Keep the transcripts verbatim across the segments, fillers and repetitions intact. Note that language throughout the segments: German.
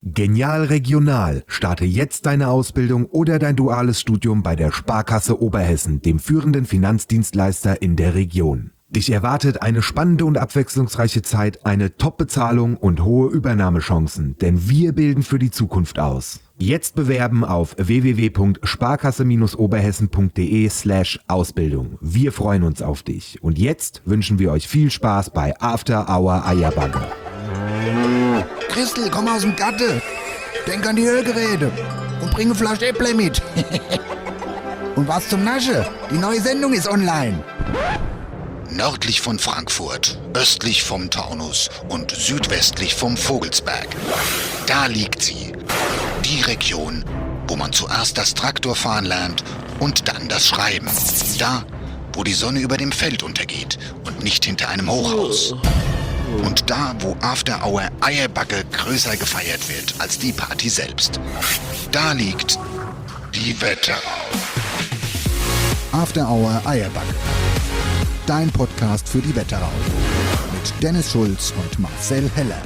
Genial Regional. Starte jetzt deine Ausbildung oder dein duales Studium bei der Sparkasse Oberhessen, dem führenden Finanzdienstleister in der Region. Dich erwartet eine spannende und abwechslungsreiche Zeit, eine Top-Bezahlung und hohe Übernahmechancen, denn wir bilden für die Zukunft aus. Jetzt bewerben auf w w w punkt sparkasse oberhessen punkt de slash Ausbildung. Wir freuen uns auf dich. Und jetzt wünschen wir euch viel Spaß bei After Hour Eierbagge. Christel, komm aus dem Gatte. Denk an die Hörgeräte und bring eine Flasche Äpple mit. Und was zum Nasche? Die neue Sendung ist online. Nördlich von Frankfurt, östlich vom Taunus und südwestlich vom Vogelsberg. Da liegt sie. Die Region, wo man zuerst das Traktorfahren lernt und dann das Schreiben. Da, wo die Sonne über dem Feld untergeht und nicht hinter einem Hochhaus. Und da, wo After Hour Eierbagge größer gefeiert wird als die Party selbst. Da liegt die Wetterau. After Hour Eierbagge. Dein Podcast für die Wetterau. Mit Dennis Schulz und Marcel Heller.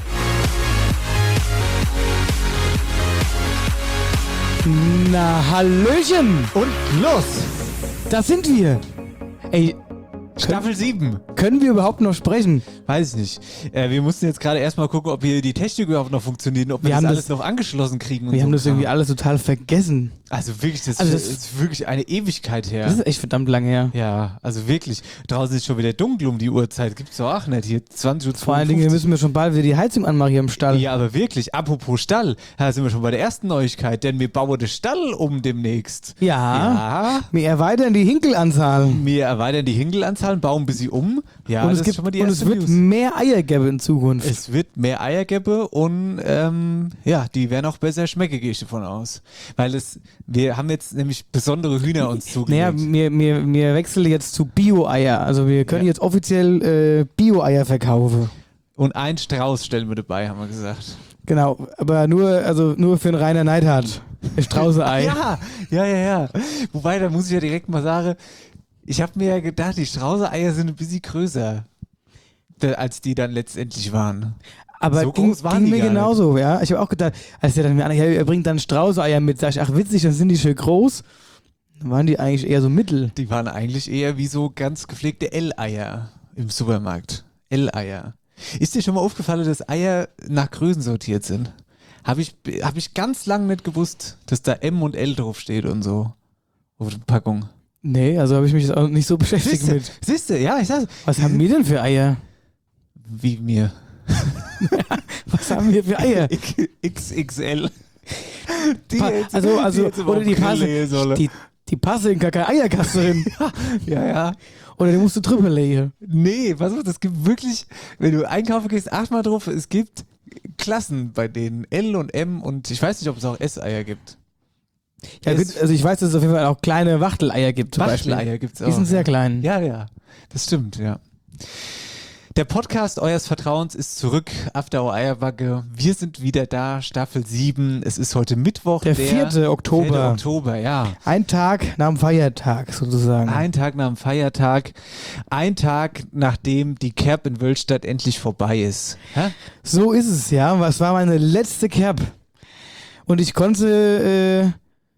Na, Hallöchen! Und los! Da sind wir! Ey, Staffel sieben. Können wir überhaupt noch sprechen? Weiß ich nicht. Äh, wir mussten jetzt gerade erstmal gucken, ob hier die Technik überhaupt noch funktioniert und ob wir, Wir das haben alles das- noch angeschlossen kriegen. Und Wir so haben das Kram. irgendwie alles total vergessen. Also wirklich, das, Also ist, das- ist wirklich eine Ewigkeit her. Das ist echt verdammt lang her. Ja, also wirklich. Draußen ist schon wieder dunkel um die Uhrzeit. Gibt's doch auch nicht. Hier zwanzig Uhr. Vor allen Dingen müssen wir schon bald wieder die Heizung anmachen hier im Stall. Ja, aber wirklich, apropos Stall, da sind wir schon bei der ersten Neuigkeit, denn wir bauen den Stall um demnächst. Ja. Ja. Wir erweitern die Hinkelanzahl. Wir erweitern die Hinkelanzahl, bauen ein bisschen um. Ja, und das es, ist gibt, schon mal die und erste es wird News. mehr Eier geben in Zukunft. Es wird mehr Eier geben und ähm, ja, die werden auch besser schmecken, gehe ich davon aus. Weil es, wir haben jetzt nämlich besondere Hühner uns naja, zugelegt. wir, wir, wir wechseln jetzt zu Bio-Eier. Also wir können Ja. jetzt offiziell äh, Bio-Eier verkaufen. Und ein Strauß stellen wir dabei, haben wir gesagt. Genau, aber nur, also nur für einen Rainer Neidhardt. Strauße-Ei. Ja, ja, ja, ja. Wobei, da muss ich ja direkt mal sagen, ich habe mir ja gedacht, die Strauße-Eier sind ein bisschen größer, da- als die dann letztendlich waren. Aber So ging, groß waren ging die mir gar nicht. genauso, ja. Ich habe auch gedacht, als der dann mir an, ja, er bringt dann Straußeier mit, sag ich, ach witzig, dann sind die schön groß. Dann waren die eigentlich eher so mittel. Die waren eigentlich eher wie so ganz gepflegte L-Eier im Supermarkt. L-Eier. Ist dir schon mal aufgefallen, dass Eier nach Größen sortiert sind? Habe ich, hab ich ganz lange nicht gewusst, dass da M und L draufsteht und so auf der Packung. Nee, also habe ich mich jetzt auch nicht so beschäftigt Siehste, mit. siehste, ja, ich sag's. Was haben wir denn für Eier? Wie mir. Was haben wir für Eier? X X L. Die Pa jetzt- also, also, jetzt aber oder auf die Grill passen, legen sollen. die, die passen in gar keine Eierkasse drin. Ja, ja. Oder die musst du drüber legen. Nee, pass auf, es gibt wirklich, wenn du einkaufen gehst, acht mal drauf, es gibt Klassen bei denen, L und M und ich weiß nicht, ob es auch S-Eier gibt. Ja, Es- gut, also ich weiß, dass es auf jeden Fall auch kleine Wachteleier gibt zum Beispiel. Wachteleier gibt es auch. Die sind sehr klein. Ja, ja, das stimmt, ja. Der Podcast eures Vertrauens ist zurück, After Hour Eierbagge. Wir sind wieder da, Staffel sieben. Es ist heute Mittwoch, Der vierte Oktober. vierte Oktober, ja. Ein Tag nach dem Feiertag sozusagen. Ein Tag nach dem Feiertag, ein Tag nachdem die Kerb in Wölstadt endlich vorbei ist. Hä? So ist es, ja. Was war meine letzte Kerb? Und ich konnte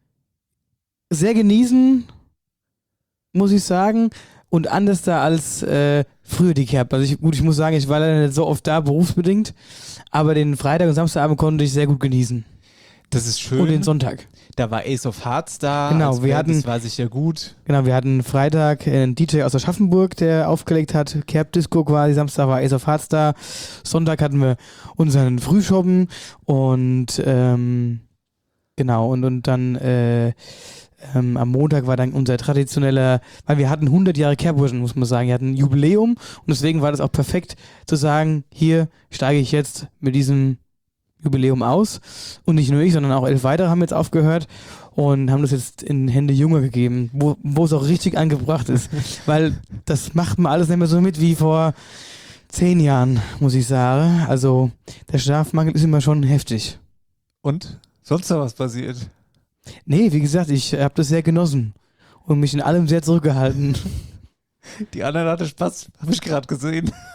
äh, sehr genießen, muss ich sagen. Und anders da als äh, früher die Kerb. Also ich, gut, ich muss sagen, ich war leider nicht so oft da, berufsbedingt. Aber den Freitag und Samstagabend konnte ich sehr gut genießen. Das ist schön. Und den Sonntag. Da war Ace of Hearts da. Genau, als wir Band, hatten- Das war sicher gut. Genau, wir hatten Freitag einen D J aus Aschaffenburg, der aufgelegt hat. Kerb Disco quasi. Samstag war Ace of Hearts da. Sonntag hatten wir unseren Frühschoppen. Und ähm, genau, und, und dann äh, ähm, am Montag war dann unser traditioneller, weil wir hatten hundert Jahre Kerbwurschen, muss man sagen. Wir hatten ein Jubiläum und deswegen war das auch perfekt zu sagen, hier steige ich jetzt mit diesem Jubiläum aus. Und nicht nur ich, sondern auch elf weitere haben jetzt aufgehört und haben das jetzt in Hände Junger gegeben, wo, wo es auch richtig angebracht ist. Weil das macht man alles nicht mehr so mit wie vor zehn Jahren, muss ich sagen. Also der Schlafmangel ist immer schon heftig. Und? Sonst noch was passiert? Nee, wie gesagt, ich habe das sehr genossen und mich in allem sehr zurückgehalten. Die anderen hatte Spaß, habe ich gerade gesehen.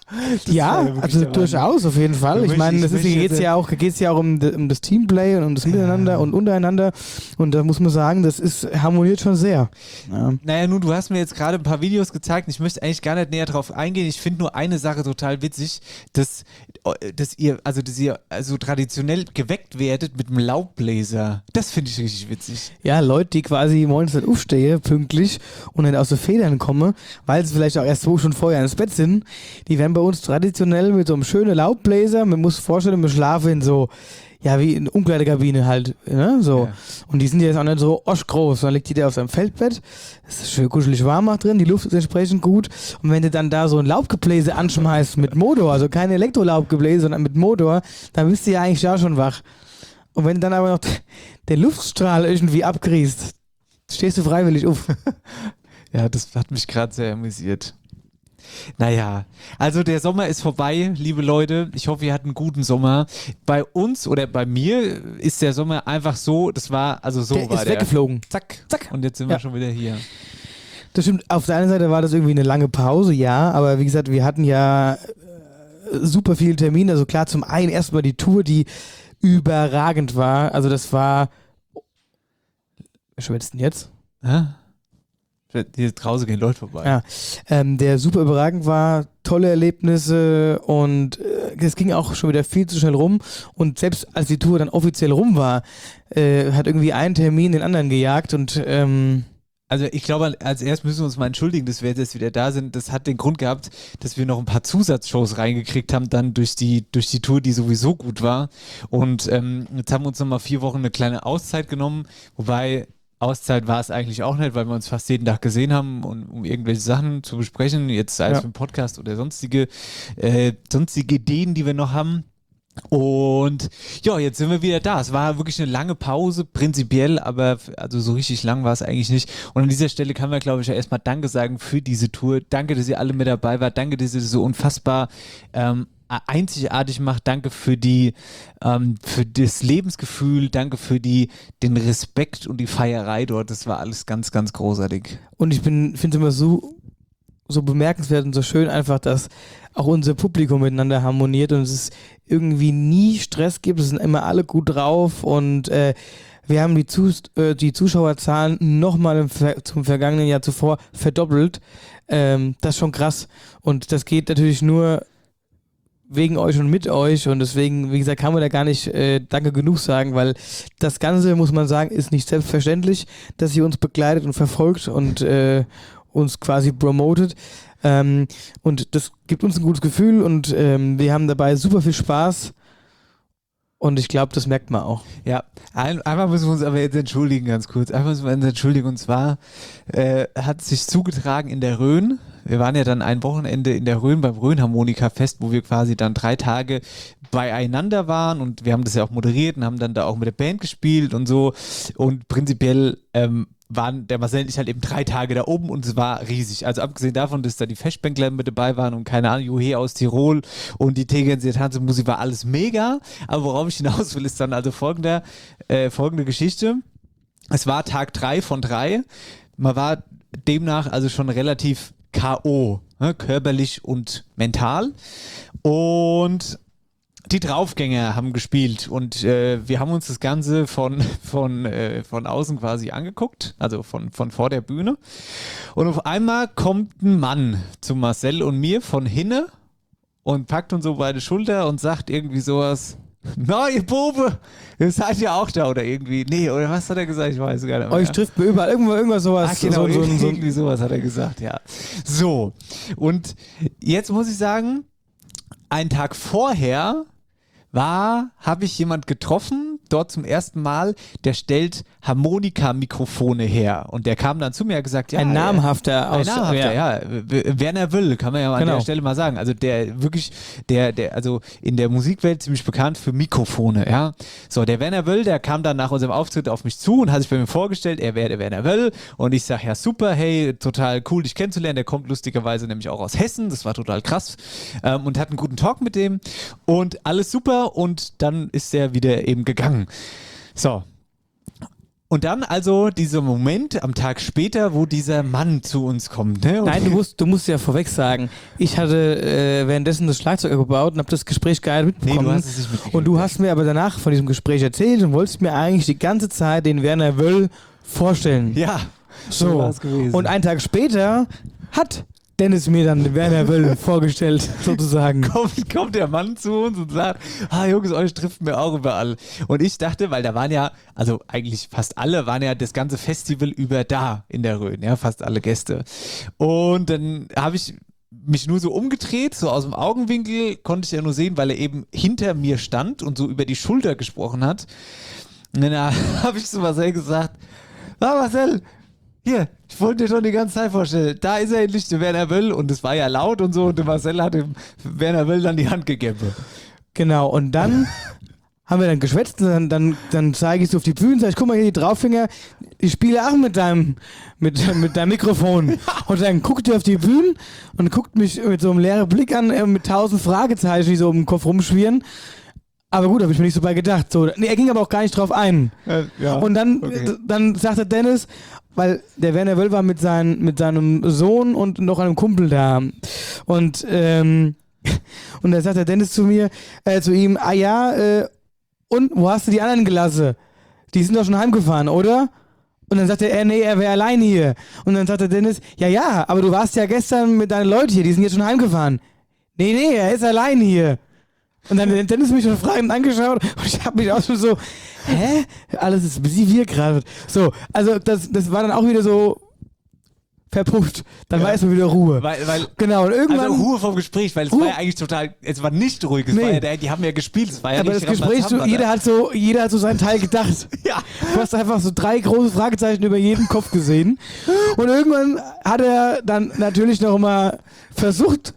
Ja, wirklich also der durchaus auf jeden Fall. Ich Ich meine, möchte- das ich ist, möchte geht's ja auch, geht's ja auch um, de- um das Teamplay und um das Miteinander und untereinander. Und da muss man sagen, das ist harmoniert schon sehr. Ja. Naja, nun, du hast mir jetzt gerade ein paar Videos gezeigt und ich möchte eigentlich gar nicht näher drauf eingehen. Ich finde nur eine Sache total witzig, dass, dass ihr, also dass ihr also traditionell geweckt werdet mit einem Laubbläser. Das finde ich richtig witzig. Ja, Leute, die quasi morgens nicht aufstehen, pünktlich und nicht aus den Federn kommen, weil sie vielleicht auch erst so schon vorher ins Bett sind, die werden bei uns traditionell mit so einem schönen Laubbläser, man muss sich vorstellen, wir schlafen in so, ja, wie in Umkleidekabine halt, ne, so. Ja. Und die sind ja jetzt auch nicht so oschgroß, dann liegt die da auf seinem Feldbett, es ist schön kuschelig warm auch drin, die Luft ist entsprechend gut und wenn du dann da so ein Laubgebläse anschmeißt mit Motor, also kein Elektrolaubgebläse, sondern mit Motor, dann bist du ja eigentlich ja schon wach. Und wenn du dann aber noch den Luftstrahl irgendwie abkriegst, stehst du freiwillig auf. Ja, das hat mich gerade sehr amüsiert. Naja, also der Sommer ist vorbei, liebe Leute. Ich hoffe, ihr hattet einen guten Sommer. Bei uns oder bei mir ist der Sommer einfach so, das war, also so Der war ist der. weggeflogen. Zack, Zack. Und jetzt sind Ja. wir schon wieder hier. Das stimmt, auf der einen Seite war das irgendwie eine lange Pause, ja, aber wie gesagt, wir hatten ja äh, super viele Termine. Also klar, zum einen erstmal die Tour, die überragend war. Also das war. Wer schwätzt denn jetzt? Hä? Hier draußen gehen Leute vorbei. Ja, ähm, der super überragend war, tolle Erlebnisse und äh, es ging auch schon wieder viel zu schnell rum und selbst als die Tour dann offiziell rum war, äh, hat irgendwie ein Termin den anderen gejagt und ähm, Also ich glaube, als erstes müssen wir uns mal entschuldigen, dass wir jetzt wieder da sind. Das hat den Grund gehabt, dass wir noch ein paar Zusatzshows reingekriegt haben, dann durch die, durch die Tour, die sowieso gut war. Und ähm, jetzt haben wir uns nochmal vier Wochen eine kleine Auszeit genommen, wobei Auszeit war es eigentlich auch nicht, weil wir uns fast jeden Tag gesehen haben, und, um irgendwelche Sachen zu besprechen, jetzt sei es Ja. für den Podcast oder sonstige, äh, sonstige Ideen, die wir noch haben. Und ja, jetzt sind wir wieder da. Es war wirklich eine lange Pause, prinzipiell, aber f- also so richtig lang war es eigentlich nicht. Und an dieser Stelle kann man, glaube ich, ja erstmal Danke sagen für diese Tour. Danke, dass ihr alle mit dabei wart. Danke, dass ihr das so unfassbar ähm, einzigartig macht. Danke für die, ähm, für das Lebensgefühl. Danke für die, den Respekt und die Feierei dort. Das war alles ganz, ganz großartig. Und ich bin, finde es immer so, so bemerkenswert und so schön einfach, dass auch unser Publikum miteinander harmoniert und es irgendwie nie Stress gibt. Es sind immer alle gut drauf und äh, wir haben die, Zus äh, die Zuschauerzahlen nochmal im Ver zum vergangenen Jahr zuvor verdoppelt. Ähm, das ist schon krass. Und das geht natürlich nur wegen euch und mit euch und deswegen, wie gesagt, kann man da gar nicht äh, Danke genug sagen, weil das Ganze, muss man sagen, ist nicht selbstverständlich, dass ihr uns begleitet und verfolgt und äh, uns quasi promotet. Ähm, und das gibt uns ein gutes Gefühl und ähm, wir haben dabei super viel Spaß und ich glaube, das merkt man auch. Ja, ein, einmal müssen wir uns aber jetzt entschuldigen, ganz kurz. Einmal müssen wir uns entschuldigen, und zwar äh, hat sich zugetragen in der Rhön. Wir waren ja dann ein Wochenende in der Rhön beim Rhön-Harmonika-Fest, wo wir quasi dann drei Tage beieinander waren, und wir haben das ja auch moderiert und haben dann da auch mit der Band gespielt und so, und prinzipiell ähm, waren der Marcel und ich halt eben drei Tage da oben und es war riesig. Also abgesehen davon, dass da die Festbänkler mit dabei waren und keine Ahnung, Juhe aus Tirol und die Tegernsee Tanzmusik, war alles mega. Aber worauf ich hinaus will, ist dann also folgender, äh, folgende Geschichte. Es war Tag drei von drei. Man war demnach also schon relativ K O, ne, körperlich und mental. Und die Draufgänger haben gespielt und äh, wir haben uns das Ganze von, von, äh, von außen quasi angeguckt, also von, von vor der Bühne. Und auf einmal kommt ein Mann zu Marcel und mir von hinne und packt uns so bei der Schulter und sagt irgendwie sowas: Na, ihr Bube, ihr seid ja auch da, oder irgendwie. Nee, oder was hat er gesagt? Ich weiß gar nicht mehr. Euch trifft mir überall irgendwo irgendwas sowas. Ach, genau, so, so, so, so, irgendwie sowas hat er gesagt, ja. So, und jetzt muss ich sagen, einen Tag vorher war, habe ich jemand getroffen, dort zum ersten Mal, der stellt Harmonika-Mikrofone her. Und der kam dann zu mir und hat gesagt, ja. ein namhafter Ein aus namhafter, ja. W- Werner Wöll, kann man ja an Genau. der Stelle mal sagen. Also der wirklich, der, der, also in der Musikwelt ziemlich bekannt für Mikrofone, ja. So, der Werner Wöll, der kam dann nach unserem Auftritt auf mich zu und hat sich bei mir vorgestellt, er wäre der Werner Wöll. Und ich sag, ja super, hey, total cool, dich kennenzulernen. Der kommt lustigerweise nämlich auch aus Hessen, das war total krass. Ähm, und hat einen guten Talk mit dem. Und alles super, und dann ist er wieder eben gegangen. So. Und dann also dieser Moment am Tag später, wo dieser Mann zu uns kommt. Ne? Und Nein, du musst, du musst ja vorweg sagen, ich hatte äh, währenddessen das Schlagzeug gebaut und habe das Gespräch gar nicht mitbekommen. Nee, du hast es nicht mitgekriegt. Und du hast mir aber danach von diesem Gespräch erzählt und wolltest mir eigentlich die ganze Zeit den Werner Wöll vorstellen. Ja, so. war's gewesen. Und einen Tag später hat Dennis mir dann den Werner Wöll vorgestellt, sozusagen. Kommt, kommt der Mann zu uns und sagt, ah Jungs, euch trifft mir auch überall. Und ich dachte, weil da waren ja, also eigentlich fast alle waren ja das ganze Festival über da in der Rhön, ja, fast alle Gäste. Und dann habe ich mich nur so umgedreht, so aus dem Augenwinkel konnte ich ja nur sehen, weil er eben hinter mir stand und so über die Schulter gesprochen hat. Und dann habe ich zu Marcel gesagt, ah Marcel, hier, ich wollte dir schon die ganze Zeit vorstellen, da ist er endlich, der Werner Wöll, und es war ja laut und so, und der Marcel hat dem Werner Wöll dann die Hand gegeben. Genau, und dann haben wir dann geschwätzt, und dann, dann, dann zeige ich so auf die Bühne, sage ich, guck mal hier, die Drauffinger, ich spiele auch mit deinem, mit, mit deinem Mikrofon. Und dann guckt er auf die Bühne und guckt mich mit so einem leeren Blick an, äh, mit tausend Fragezeichen, die so um den Kopf rumschwirren. Aber gut, habe ich mir nicht so bei gedacht. So, nee, er ging aber auch gar nicht drauf ein. Ja, ja, und dann, okay. d- dann sagte Dennis, weil der Werner Wöll war mit, sein, mit seinem Sohn und noch einem Kumpel da. Und, ähm, und dann sagt der Dennis zu mir, äh, zu ihm, ah ja, äh, und wo hast du die anderen gelassen? Die sind doch schon heimgefahren, oder? Und dann sagte er, nee, er wäre allein hier. Und dann sagte Dennis, ja, ja, aber du warst ja gestern mit deinen Leuten hier, die sind jetzt schon heimgefahren. Nee, nee, er ist allein hier. Und dann hat Dennis mich schon fragend angeschaut und ich habe mich auch schon so, hä? Alles ist wie wir gerade. So, also das, das war dann auch wieder so verpufft. Dann Ja. war erstmal wieder Ruhe. Weil, weil Genau, und irgendwann... also Ruhe vom Gespräch, weil es Ruhe. war ja eigentlich total, es war nicht ruhig, es Nee. war ja, der- die haben ja gespielt, es war ja aber das richtig Gespräch, so, Rambazamba, jeder, ne? hat so, jeder hat so seinen Teil gedacht. Ja. Du hast einfach so drei große Fragezeichen über jeden Kopf gesehen. Und irgendwann hat er dann natürlich noch mal versucht,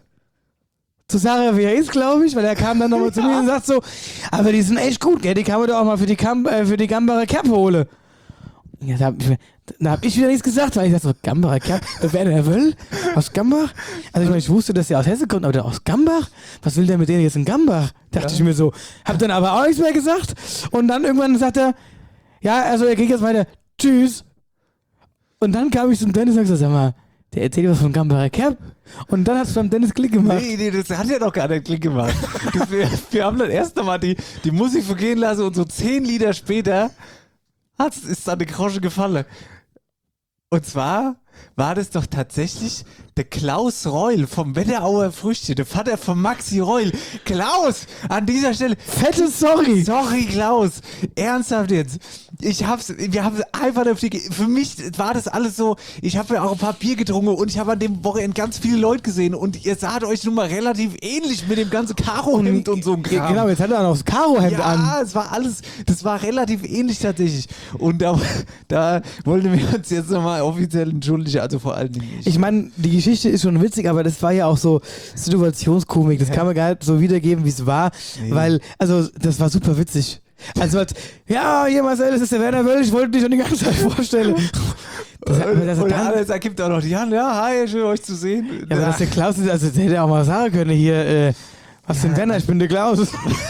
zu sagen, wie er ist, glaube ich, weil er kam dann nochmal zu mir und sagt so, aber die sind echt gut, gell? Die kann man doch auch mal für die, Kam äh, für die Gambacher Kerb holen. Ja, da habe ich, da hab ich wieder nichts gesagt, weil ich dachte so, Gambacher Kerb, wer der will? Aus Gambach? Also ich meine, ich wusste, dass der aus Hessen kommt, aber der aus Gambach? Was will der mit denen jetzt in Gambach? Dachte Ja. ich mir so. Hab dann aber auch nichts mehr gesagt. Und dann irgendwann sagt er, ja, also er geht jetzt weiter, tschüss. Und dann kam ich zum Dennis und hab gesagt, sag mal, der erzählt was von Gambacher Kerb. Und dann hat es beim Dennis Klick gemacht. Nee, nee, das hat ja doch gar nicht Klick gemacht. Das, wir, wir haben dann erst einmal die, die Musik vergehen lassen und so zehn Lieder später hat's, ist da eine Grosche gefallen. Und zwar war das doch tatsächlich der Klaus Reul vom Wetterauer Früchte, der Vater von Maxi Reul. Klaus, an dieser Stelle. Fette Sorry. Sorry, Klaus. Ernsthaft jetzt. Ich hab's, wir haben einfach auf die, für mich war das alles so, ich habe ja auch ein paar Bier getrunken und ich habe an dem Wochenende ganz viele Leute gesehen und ihr saht euch nun mal relativ ähnlich mit dem ganzen Karohemd und so einem Kram. Genau, jetzt hat er auch noch das Karohemd Ja, an. es war alles, das war relativ ähnlich tatsächlich. Und da, da wollten wir uns jetzt nochmal offiziell entschuldigen, also vor allen Dingen ich. Ich meine, die Geschichte ist schon witzig, aber das war ja auch so Situationskomik. Das kann man gar nicht so wiedergeben, wie es war, Nee. weil, also, das war super witzig. Also, als, ja, hier Marcel, das ist der Werner Wöll, ich wollte dich schon die ganze Zeit vorstellen. Das hat, das und hat der dann, Alex ergibt auch noch die Hand, ja, hi, schön euch zu sehen. ja, aber dass der Klaus ist, also, der hätte auch mal sagen können, hier, äh, was denn Werner, ich bin der Klaus.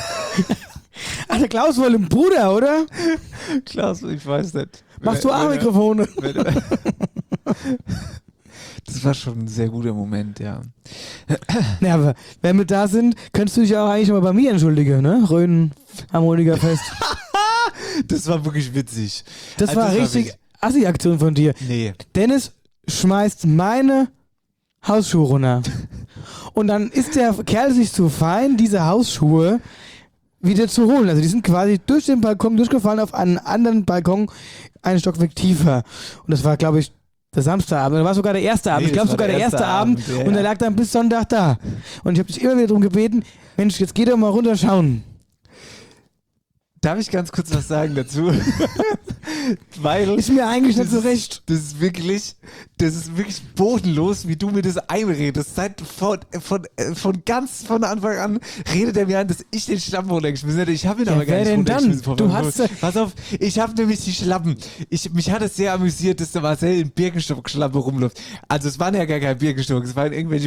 Ach, der Klaus wohl ein Bruder, oder? Klaus, ich weiß nicht. Machst du Wenn- auch wenn er- Mikrofone? wenn er- Das war schon ein sehr guter Moment, ja. Ja, aber wenn wir da sind, könntest du dich auch eigentlich mal bei mir entschuldigen, ne? Rhön Harmonikerfest. Das war wirklich witzig. Das Also war das war richtig wirklich- Assi-Aktion von dir. Nee. Dennis schmeißt meine Hausschuhe runter. Und dann ist der Kerl sich zu fein, diese Hausschuhe wieder zu holen. Also die sind quasi durch den Balkon durchgefallen auf einen anderen Balkon, einen Stockwerk tiefer. Und das war, glaube ich, der Samstagabend. Das war sogar der erste Abend. Nee, ich glaube das war sogar der der erste erste Abend. Abend, ja, Und ja. er lag dann bis Sonntag da. Und ich habe dich immer wieder darum gebeten, Mensch, jetzt geh doch mal runterschauen. Darf ich ganz kurz was sagen dazu? Weil Ist mir eigentlich nicht das so ist- recht. Das ist wirklich, das ist wirklich bodenlos, wie du mir das einredest. Seit von, von, äh, von ganz von Anfang an redet er mir an, dass ich den Schlappen runtergeschmissen hätte. Ich habe ihn Ja, aber gar wer nicht denn runtergeschmissen. dann? Frau Du Van hast- Gogh. Pass auf, ich habe nämlich die Schlappen. Ich, mich hat es sehr amüsiert, dass der Marcel in Birkenstock-Schlappe rumläuft. Also es waren ja gar keine Birkenstocks, es waren irgendwelche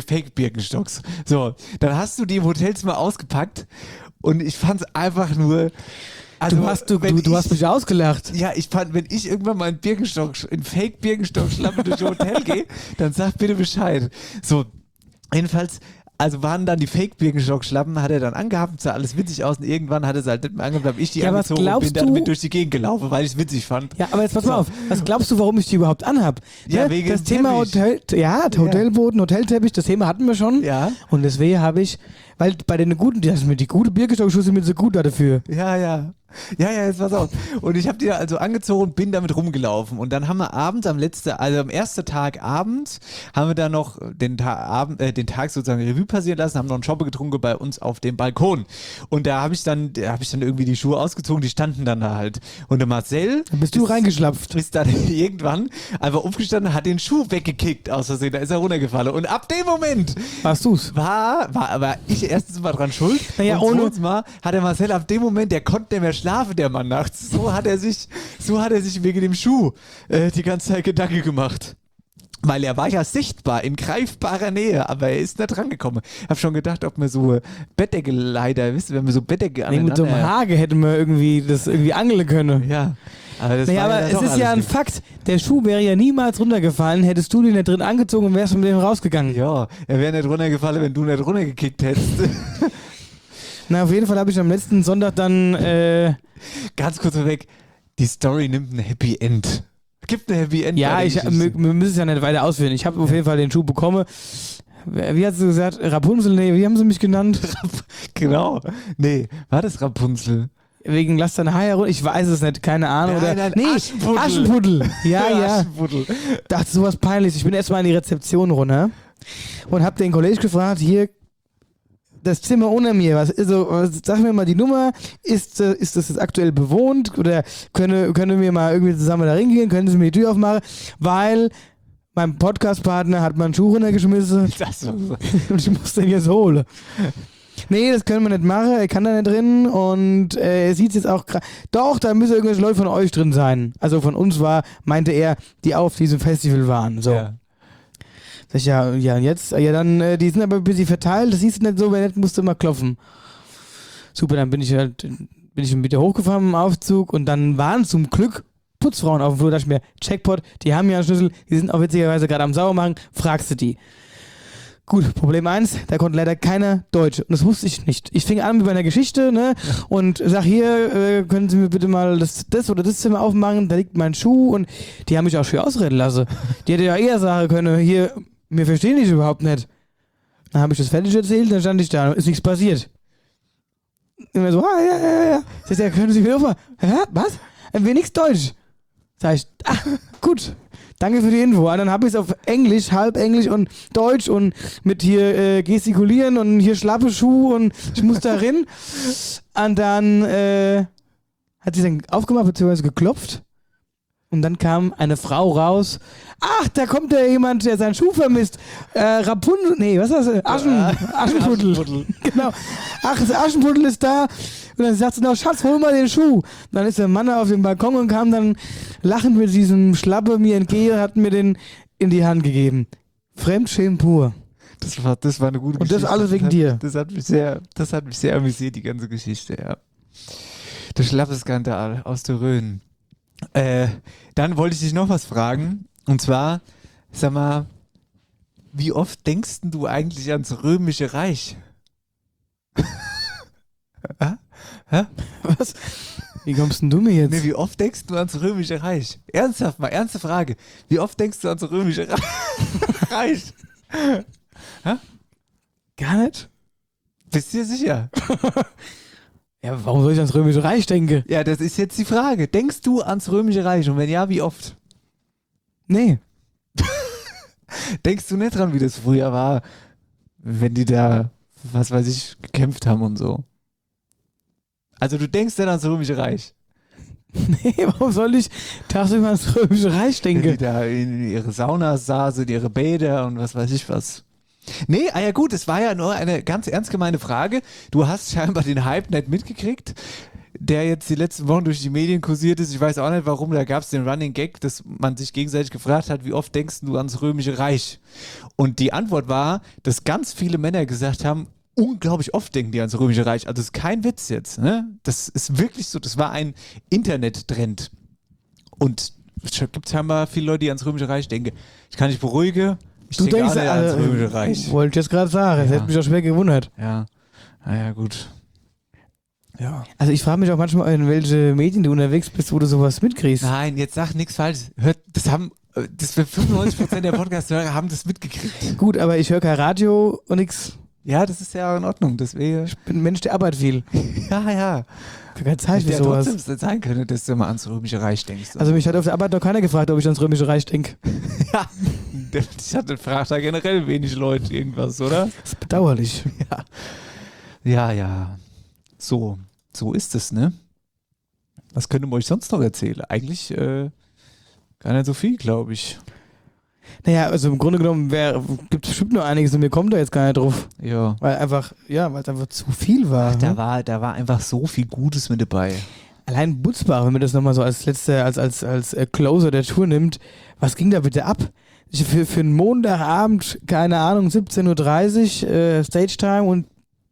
Also, du, hast, du, wenn du, du ich, hast mich ausgelacht. Ja, ich fand, wenn ich irgendwann mal in Birkenstock, in Fake-Birkenstock-Schlappen durch ein Hotel gehe, dann sag bitte Bescheid. So, jedenfalls, also waren dann die Fake-Birkenstock-Schlappen, hat er dann angehabt, sah alles witzig aus und irgendwann hat er es halt nicht mehr angehabt, habe ich die Ja, was angezogen und bin glaubst du- damit durch die Gegend gelaufen, weil ich es witzig fand. Ja, aber jetzt pass So. mal auf. Was glaubst du, warum ich die überhaupt anhab? Ja, Ne? wegen das dem Thema Teppich. Hotel, ja, Hotelboden, Hotelteppich, das Thema hatten wir schon. Ja. Und deswegen habe ich, weil bei den guten, die, also die gute Birkenstock-Schuhe sind mir so gut dafür. Ja, ja. Ja, ja, jetzt pass auf. Und ich habe die also angezogen und bin damit rumgelaufen. Und dann haben wir abends, am letzten, also am ersten Tag abends, haben wir dann noch den, Ta Abend, äh, den Tag sozusagen Revue passieren lassen, haben noch einen Schoppe getrunken bei uns auf dem Balkon. Und da habe ich dann, da habe ich dann irgendwie die Schuhe ausgezogen, die standen dann da halt. Und der Marcel. Dann bist du ist, reingeschlapft. Ist dann irgendwann einfach aufgestanden, hat den Schuh weggekickt aus Versehen, da ist er runtergefallen. Und ab dem Moment Warst du's? war, war, war ich erstens mal dran schuld. Naja, und ohne- zweitens mal hat der Marcel ab dem Moment, der konnte nicht mehr schlafen, der Mann nachts. So hat er sich, so hat er sich wegen dem Schuh äh, die ganze Zeit Gedanken gemacht. Weil er war ja sichtbar, in greifbarer Nähe, aber er ist nicht rangekommen. Ich habe schon gedacht, ob wir so Bettdecke leider, wisst ihr, wenn wir so Bettdecke Nee, mit so einem aneinander- Hage hätten wir irgendwie das irgendwie angeln können. Ja, aber das Naja, war aber ja es doch ist ja ein alles Fakt. Der Schuh wäre ja niemals runtergefallen, hättest du den da drin angezogen und wärst mit dem rausgegangen. nicht. Ja, er wäre nicht runtergefallen, wenn du nicht runtergekickt hättest. Na, auf jeden Fall habe ich am letzten Sonntag dann, äh, Ganz kurz vorweg, die Story nimmt ein Happy End. Gibt ein Happy End. ja, bei der ich, Geschichte. wir, wir müssen es ja nicht weiter ausführen. Ich habe auf jeden Fall den Schuh bekommen. Wie hast du gesagt? Rapunzel? Nee, wie haben sie mich genannt? Genau. Nee, war das Rapunzel? Wegen Lass dein Haar herunter? Ich weiß es nicht, keine Ahnung. Nein, oder, nein, nee, Aschenputtel. Aschenputtel. Ja, ja. Aschenputtel. Dachte, sowas Peinliches. Ich bin erstmal in die Rezeption runter und habe den Kollegen gefragt, hier, das Zimmer unter mir, was ist so, was, sag mir mal die Nummer, ist, äh, ist das jetzt aktuell bewohnt oder können, können wir mal irgendwie zusammen da hingehen, können Sie mir die Tür aufmachen, weil mein Podcast-Partner hat meinen Schuh runtergeschmissen Das war so. und ich muss den jetzt holen. Nee, das können wir nicht machen, er kann da nicht drin und äh, er sieht jetzt auch gra- doch, da müssen irgendwelche Leute von euch drin sein. Also von uns war, meinte er, die auf diesem Festival waren. So. Ja. Sag ich, ja, ja, und jetzt? Ja, dann, äh, die sind aber ein bisschen verteilt, das siehst du nicht so, wenn nicht, musst du immer klopfen. Super, dann bin ich halt, bin ich wieder hochgefahren im Aufzug und dann waren zum Glück Putzfrauen auf dem Flur, da dachte ich mir, Checkpot, die haben ja einen Schlüssel, die sind auch witzigerweise gerade am Saubermachen, fragst du die. Gut, Problem eins, da konnte leider keiner Deutsch und das wusste ich nicht. Ich fing an mit meiner Geschichte, ne, und sag hier, äh, können Sie mir bitte mal das, das oder das Zimmer aufmachen, da liegt mein Schuh und die haben mich auch schön ausreden lassen. Die hätte ja eher sagen können, hier, wir verstehen dich überhaupt nicht. Dann habe ich das fertig erzählt, dann stand ich da, ist nichts passiert. Immer so, ah, ja, ja, ja. Sag ich, ja, können Sie mir mal, hä, was? Ein wenig Deutsch. Sag ich, ah, gut. Danke für die Info. Und dann habe ich es auf Englisch, halb Englisch und Deutsch und mit hier äh, gestikulieren und hier schlappe Schuh und ich muss da rein. Und dann äh, hat sie dann aufgemacht bzw. geklopft und dann kam eine Frau raus. Ach, da kommt ja jemand, der seinen Schuh vermisst. Äh, Rapunzel, nee, was ist das? Aschen, Aschenputtel. Aschenputtel. Genau. Ach, das Aschenputtel ist da. Und dann sagt sie noch, Schatz, hol mal den Schuh. Und dann ist der Mann auf dem Balkon und kam dann lachend mit diesem Schlappe mir entgegen und hat mir den in die Hand gegeben. Fremdschämen pur. Das war, das war eine gute Und das Geschichte. alles wegen hat, dir. Das hat mich sehr, das hat mich sehr amüsiert, die ganze Geschichte, ja. Der Schlappeskandal aus der Rhön. Äh, dann wollte ich dich noch was fragen. Und zwar, sag mal, wie oft denkst denn du eigentlich ans Römische Reich? Hä? Hä? Was? Wie kommst denn du mir jetzt? Nee, wie oft denkst du ans Römische Reich? Ernsthaft mal, ernste Frage. Wie oft denkst du ans Römische Re- Reich? Gar nicht? Bist du dir sicher? Ja, warum soll ich ans Römische Reich denken? Ja, das ist jetzt die Frage. Denkst du ans Römische Reich? Und wenn ja, wie oft? Nee. Denkst du nicht dran, wie das früher war, wenn die da, was weiß ich, gekämpft haben und so? Also du denkst nicht ans Römische Reich? Nee, warum soll ich tagsüber ans Römische Reich Wenn die denken? da in ihre Saunas saßen, ihre Bäder und was weiß ich was. Nee, ah ja gut, es war ja nur eine ganz ernst gemeine Frage. Du hast scheinbar den Hype nicht mitgekriegt, der jetzt die letzten Wochen durch die Medien kursiert ist. Ich weiß auch nicht warum, da gab es den Running Gag, dass man sich gegenseitig gefragt hat, wie oft denkst du ans Römische Reich? Und die Antwort war, dass ganz viele Männer gesagt haben, unglaublich oft denken die ans Römische Reich. Also das ist kein Witz jetzt. Ne? Das ist wirklich so, das war ein Internet-Trend. Und es gibt scheinbar viele Leute, die ans Römische Reich denken. Ich kann dich beruhigen, ich Du denke denkst alle ans äh, Römische Reich. Wollte ich jetzt gerade sagen, das Ja. hätte mich auch schwer gewundert. Ja, naja, gut. Ja. Also ich frage mich auch manchmal, in welche Medien du unterwegs bist, wo du sowas mitkriegst. Nein, jetzt sag nichts Falsches. Hört, das haben, das für fünfundneunzig Prozent der Podcast-Hörer haben das mitgekriegt. Gut, aber ich höre kein Radio und nix. Ja, das ist ja in Ordnung, deswegen. Ich bin ein Mensch, der arbeitet viel. Ja, ja. Ich habe keine Zeit für Der sowas. trotzdem sein könnte, dass du mal ans Römische Reich denkst. Also mich hat auf der Arbeit noch keiner gefragt, ob ich ans Römische Reich denke. ja, ich hatte fragt da generell wenig Leute irgendwas, oder? Das ist bedauerlich. Ja. Ja, ja. So, so ist es, ne? Was könnte man euch sonst noch erzählen? Eigentlich äh, gar nicht so viel, glaube ich. Naja, also im Grunde genommen gibt es bestimmt nur einiges und mir kommt da jetzt gar nicht drauf. Ja. Weil einfach, ja, weil es einfach zu viel war. Ach, da ne? war, da war einfach so viel Gutes mit dabei. Allein Butzbach, wenn man das nochmal so als letzte, als, als, als äh, Closer der Tour nimmt, was ging da bitte ab? Ich, für, für einen Montagabend, keine Ahnung, siebzehn Uhr dreißig, äh, Stage Time und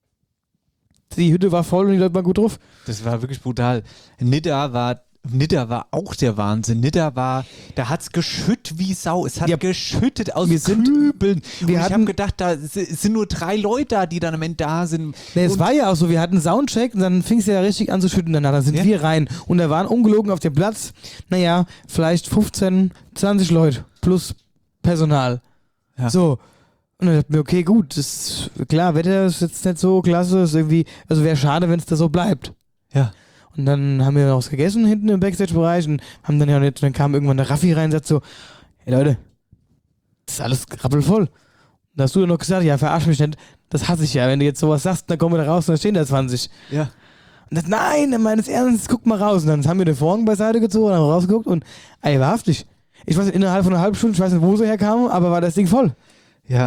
die Hütte war voll und die Leute waren gut drauf. Das war wirklich brutal. Nidda war, Nidda war auch der Wahnsinn. Nidda war, da hat's geschüttet wie Sau. Es hat Ja, geschüttet aus wir sind- Kübeln. Und wir ich habe hatten- gedacht, da s- es sind nur drei Leute da, die dann am Ende da sind. Nee, es Und- war ja auch so, wir hatten Soundcheck und dann fing es ja richtig an zu schütten danach. Dann sind Ja. wir rein und da waren ungelogen auf dem Platz, naja, vielleicht fünfzehn, zwanzig Leute plus Personal. Ja. So. Und dann dachte ich mir, okay, gut, das klar, Wetter ist jetzt nicht so klasse, ist irgendwie, also wäre schade, wenn es da so bleibt. Ja. Und dann haben wir noch was gegessen hinten im Backstage-Bereich und haben dann ja nicht, dann kam irgendwann der Raffi rein und sagt so, hey Leute, das ist alles rappelvoll. Und da hast du dann noch gesagt, ja, verarsch mich nicht, das hasse ich ja, wenn du jetzt sowas sagst, dann kommen wir da raus und dann stehen da zwanzig. Ja. Und das, nein, meines Ernstes, guck mal raus. Und dann haben wir den Vorhang beiseite gezogen und haben rausgeguckt und, ey, wahrhaftig, ich weiß nicht, innerhalb von einer halben Stunde, ich weiß nicht, wo sie herkamen, aber war das Ding voll. Ja,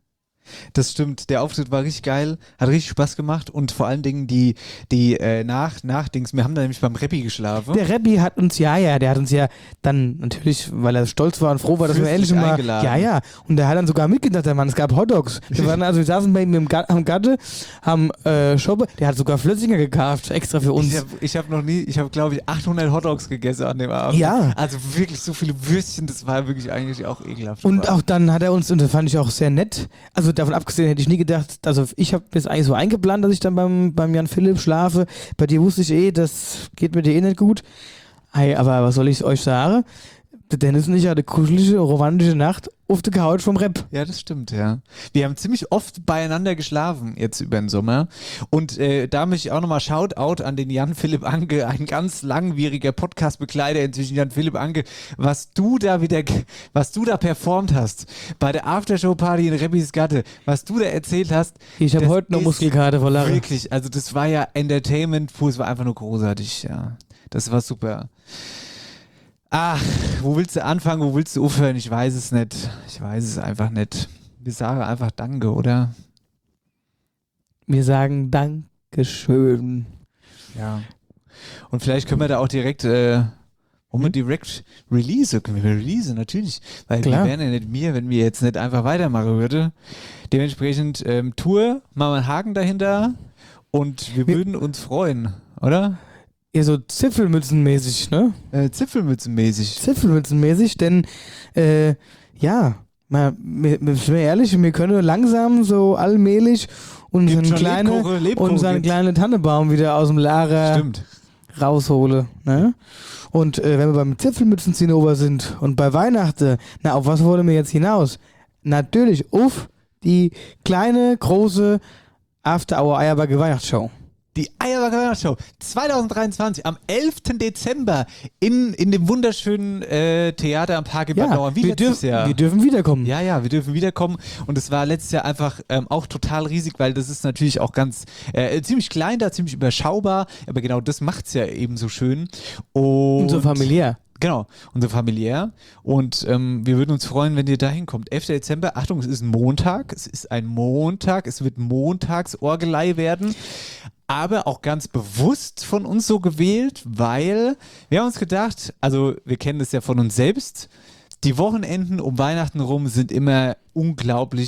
das stimmt. Der Auftritt war richtig geil, hat richtig Spaß gemacht und vor allen Dingen die, die äh, nach, Nachdings, wir haben da nämlich beim Rappi geschlafen. Der Rappi hat uns, ja, ja, der hat uns ja dann natürlich, weil er stolz war und froh war, dass wir Fürstlich endlich mal, eingeladen. ja, ja, und der hat dann sogar mitgedacht, der Mann, es gab Hotdogs. Wir waren also, wir saßen bei ihm im Ga- am Gatte, haben äh, Shoppe, der hat sogar Flötzinger gekauft, extra für uns. Ich habe ich hab noch nie, ich habe glaube ich achthundert Hotdogs gegessen an dem Abend. Ja. Also wirklich so viele Würstchen, das war wirklich eigentlich auch ekelhaft. Und auch dann hat er uns, und das fand ich auch sehr nett, also davon abgesehen hätte ich nie gedacht, also ich habe das eigentlich so eingeplant, dass ich dann beim, beim Jan Philipp schlafe. Bei dir wusste ich eh, das geht mit dir eh nicht gut. Hey, aber was soll ich euch sagen? Der Dennis und ich hatten eine kuschelige, romantische Nacht auf der Couch vom Rap. Ja, das stimmt, ja. Wir haben ziemlich oft beieinander geschlafen jetzt über den Sommer. Und äh, da möchte ich auch nochmal Shoutout an den Jan-Philipp Anke, ein ganz langwieriger Podcast-Begleiter inzwischen, Jan-Philipp Anke, was du da wieder, ge- was du da performt hast bei der Aftershow-Party in Rappis Gatte, was du da erzählt hast. Ich habe das heute noch ist Muskelkater vor Lachen. Wirklich, also das war ja Entertainment, puh, es war einfach nur großartig, ja. Das war super. Ach, wo willst du anfangen, wo willst du aufhören? Ich weiß es nicht. Ich weiß es einfach nicht. Wir sagen einfach Danke, oder? Wir sagen Dankeschön. Ja. Und vielleicht können wir da auch direkt, äh, wollen wir direkt release? Können wir release, natürlich. Weil Klar. wir wären ja nicht mir, wenn wir jetzt nicht einfach weitermachen würden. Dementsprechend ähm, Tour, machen wir einen Haken dahinter und wir Wir- würden uns freuen, oder? Ja, so Zipfelmützenmäßig, ne? Äh, Zipfelmützenmäßig. Zipfelmützenmäßig, denn, äh, ja, mal, wir, wir sind ehrlich, wir können langsam so allmählich unseren Gibt schon kleinen Lebkuchen, Lebkuchen unseren gibt's. kleinen Tannebaum wieder aus dem Lager Stimmt. raushole. Ne? Und äh, wenn wir beim Zipfelmützenzinnober sind und bei Weihnachten, na, auf was wollen wir jetzt hinaus? Natürlich auf die kleine, große After-Hour-Eierbacke Weihnachtsshow. Die Eierwacker Weihnachtsshow zwanzig dreiundzwanzig am elften Dezember in, in dem wunderschönen äh, Theater am Park in Bad Nauheim, wie wir, letztes dürfen, Jahr. wir dürfen wiederkommen. Ja, ja, wir dürfen wiederkommen und es war letztes Jahr einfach ähm, auch total riesig, weil das ist natürlich auch ganz äh, ziemlich klein da, ziemlich überschaubar, aber genau das macht es ja eben so schön. Und, Und so familiär. Genau, und so familiär. Und ähm, wir würden uns freuen, wenn ihr da hinkommt. elften Dezember, Achtung, es ist ein Montag, es ist ein Montag, es wird Montagsorgelei werden. Aber auch ganz bewusst von uns so gewählt, weil wir haben uns gedacht, also wir kennen das ja von uns selbst, die Wochenenden um Weihnachten rum sind immer unglaublich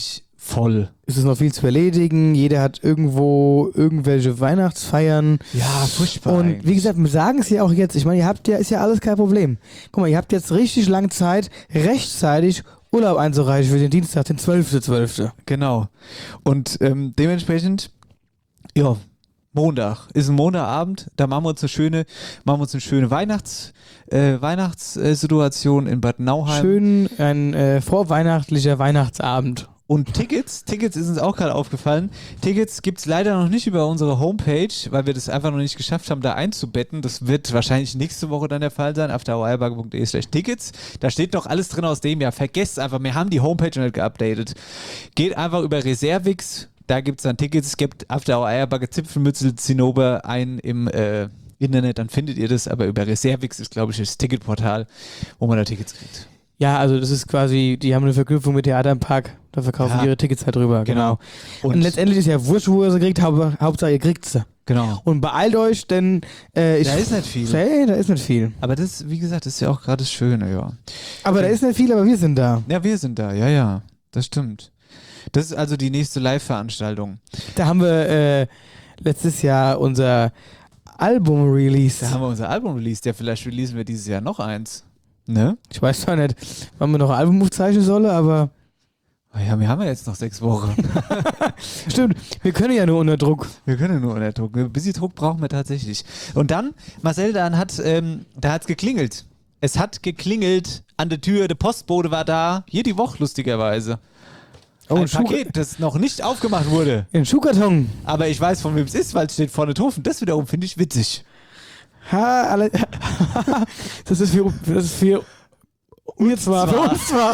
voll. Es ist noch viel zu erledigen. Jeder hat irgendwo irgendwelche Weihnachtsfeiern. Ja, furchtbar. Und eigentlich. wie gesagt, wir sagen es ja auch jetzt. Ich meine, ihr habt ja, ist ja alles kein Problem. Guck mal, ihr habt jetzt richtig lange Zeit, rechtzeitig Urlaub einzureichen für den Dienstag, den zwölften zwölften Genau. Und ähm, dementsprechend, ja, Montag ist ein Montagabend, da machen wir uns eine schöne, machen wir uns eine schöne Weihnachts, äh, Weihnachtssituation in Bad Nauheim. Schön ein äh, vorweihnachtlicher Weihnachtsabend. Und Tickets, Tickets ist uns auch gerade aufgefallen. Tickets gibt es leider noch nicht über unsere Homepage, weil wir das einfach noch nicht geschafft haben, da einzubetten. Das wird wahrscheinlich nächste Woche dann der Fall sein, afterhourherberge punkt de slash Tickets. Da steht noch alles drin aus dem Jahr. Vergesst einfach, wir haben die Homepage noch nicht geupdatet. Geht einfach über Reservix, da gibt es dann Tickets. Es gibt Afterhourherberge Zipfelmützel Zinnober ein im äh, Internet, dann findet ihr das. Aber über Reservix ist, glaube ich, das Ticketportal, wo man da Tickets kriegt. Ja, also das ist quasi, die haben eine Verknüpfung mit Theater im Park. Da verkaufen Ja. die ihre Tickets halt drüber. Genau. Und, Und, letztendlich ist ja wurscht, wo ihr sie kriegt, Hau- Hauptsache ihr kriegt sie. genau. Und beeilt euch, denn äh, ich... Da ist nicht viel. Hey, da ist nicht viel. Aber das, wie gesagt, ist ja auch gerade das Schöne, ja. Aber da ist nicht viel, aber wir sind da. Ja, wir sind da, ja, ja. Das stimmt. Das ist also die nächste Live-Veranstaltung. Da haben wir äh, letztes Jahr unser Album released. Da haben wir unser Album released. Ja, vielleicht releasen wir dieses Jahr noch eins. Ne? Ich weiß zwar nicht, wann wir noch ein Album aufzeichnen sollen, aber Oh ja, wir haben ja jetzt noch sechs Wochen. stimmt, wir können ja nur unter Druck. Wir können nur unter Druck. Ein bisschen Druck brauchen wir tatsächlich. Und dann, Marcel, dann hat, ähm, da hat's geklingelt. Es hat geklingelt an der Tür, der Postbote war da. Hier die Woche, lustigerweise. Oh, ein ein Schuh- Paket, das noch nicht aufgemacht wurde. In Schuhkarton. Aber ich weiß, von wem es ist, weil es steht vorne drauf. Und das wiederum finde ich witzig. Ha, alle, das ist für, das ist für mir zwar, für uns zwar,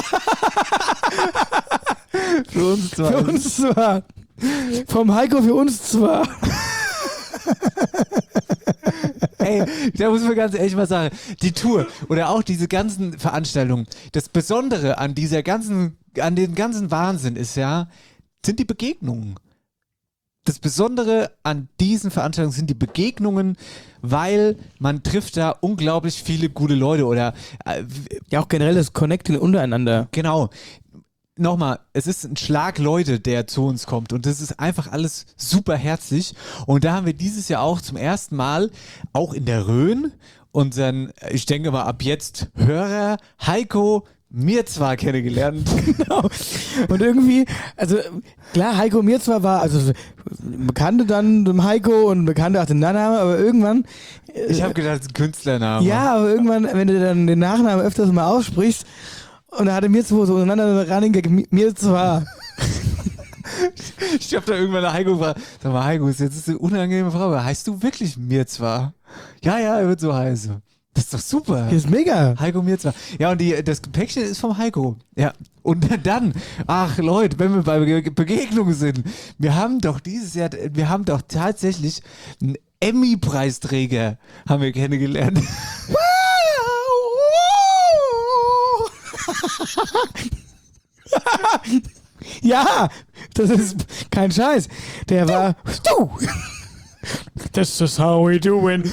Für uns zwar. für uns zwar. Vom Heiko für uns zwar. Ey, da muss man ganz ehrlich mal sagen, die Tour oder auch diese ganzen Veranstaltungen, das Besondere an dieser ganzen, an dem ganzen Wahnsinn ist ja, sind die Begegnungen. Das Besondere an diesen Veranstaltungen sind die Begegnungen, weil man trifft da unglaublich viele gute Leute oder äh, Ja, auch generell das Connecten untereinander. genau. Nochmal, es ist ein Schlag Leute, der zu uns kommt und das ist einfach alles super herzlich und da haben wir dieses Jahr auch zum ersten Mal, auch in der Rhön, unseren, ich denke mal ab jetzt, Hörer Heiko mir zwar kennengelernt. Genau. Und irgendwie, also klar, Heiko mir zwar war, also ein Bekannte dann dem Heiko und ein Bekannte auch den Nachnamen, aber irgendwann... äh, Ich habe gedacht, das ist ein Künstlername. Ja, aber irgendwann, wenn du dann den Nachnamen öfters mal aussprichst, und da hatte mir zwar so untereinander Running Gag, mi- mir zwar... Ich habe da irgendwann nach Heiko gefragt, sag mal Heiko, jetzt ist eine unangenehme Frage, heißt du wirklich mir zwar? Ja, ja, er wird so heißen. Das ist doch super. Das ist mega. Heiko mir zwar. Ja, und die, das Päckchen ist vom Heiko. Ja. Und dann, ach Leute, wenn wir bei Bege- Begegnungen sind, wir haben doch dieses Jahr, wir haben doch tatsächlich einen Emmy-Preisträger, haben wir kennengelernt. Ja, das ist kein Scheiß. Der war... Du! That's just how we do it.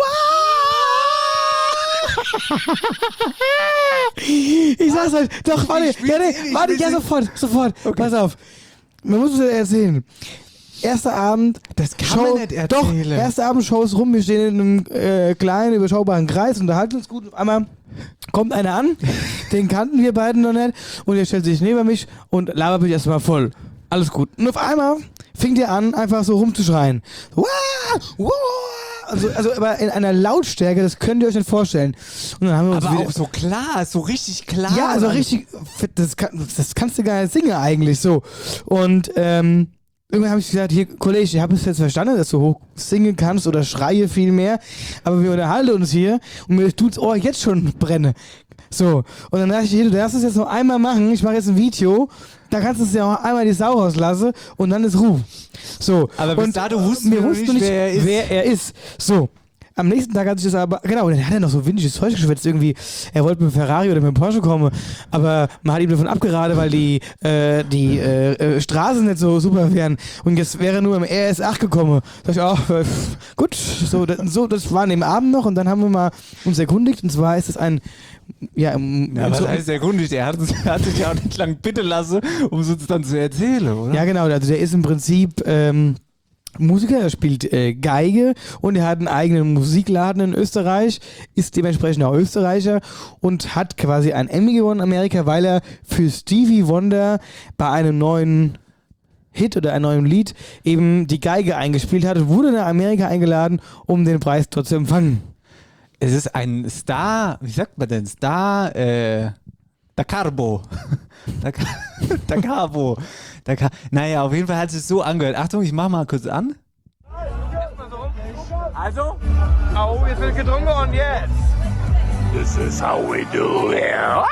Ich sag's euch, doch, warte, Ich will's ja, nee, sehen, ich warte, will's ja, sehen. sofort, sofort, pass auf. Man muss es erzählen. Erster Abend, Das kann Show, man nicht erzählen. doch, erster Abend, Shows rum, wir stehen in einem äh, kleinen, überschaubaren Kreis, unterhalten uns gut, auf einmal kommt einer an, den kannten wir beiden noch nicht, und er stellt sich neben mich und labert mich erstmal voll. Alles gut. Und auf einmal fängt er an, einfach so rumzuschreien. Wah, wah. Also, also aber in einer Lautstärke, das könnt ihr euch nicht vorstellen. Und dann haben wir uns Aber wieder, auch so klar, so richtig klar. ja, also richtig, das, kann, das kannst du gar nicht singen eigentlich so. Und ähm, irgendwann habe ich gesagt, hier, Kollege, ich habe es jetzt verstanden, dass du hoch singen kannst oder schreie viel mehr, aber wir unterhalten uns hier und mir tut's Ohr jetzt schon brenne. So, und dann dachte ich, hier, du darfst es jetzt noch einmal machen, ich mache jetzt ein Video, da kannst du es ja auch einmal die Sau rauslassen und dann ist Ruhe. So. Aber bis und dato wussten wir noch wussten nicht, wer er ist. wer er ist. So. am nächsten Tag hat sich das aber, genau, dann hat er noch so windiges Zeug geschwätzt, irgendwie, er wollte mit dem Ferrari oder mit dem Porsche kommen, aber man hat ihm davon abgeraten, weil die, äh, die äh, äh, Straßen nicht so super wären und jetzt wäre er nur im R S acht gekommen. Da dachte ich, oh, äh, gut, so das, so, das war an dem Abend noch und dann haben wir mal uns erkundigt und zwar ist es ein, ja, um, Ja, was so, heißt erkundigt? Er hat, uns, er hat sich ja auch nicht lang bitten lassen, um es uns dann zu erzählen, oder? ja genau, also der ist im Prinzip ähm, Musiker, er spielt äh, Geige und er hat einen eigenen Musikladen in Österreich, ist dementsprechend auch Österreicher und hat quasi ein Emmy gewonnen in Amerika, weil er für Stevie Wonder bei einem neuen Hit oder einem neuen Lied eben die Geige eingespielt hat und wurde nach Amerika eingeladen, um den Preis dort zu empfangen. Es ist ein Star, wie sagt man denn? Star, äh, Da Carbo. Da, da Carbo. Da Car naja, auf jeden Fall hat es so angehört. Achtung, ich mach mal kurz an. Also, oh, jetzt wird getrunken und jetzt. This is how we do it.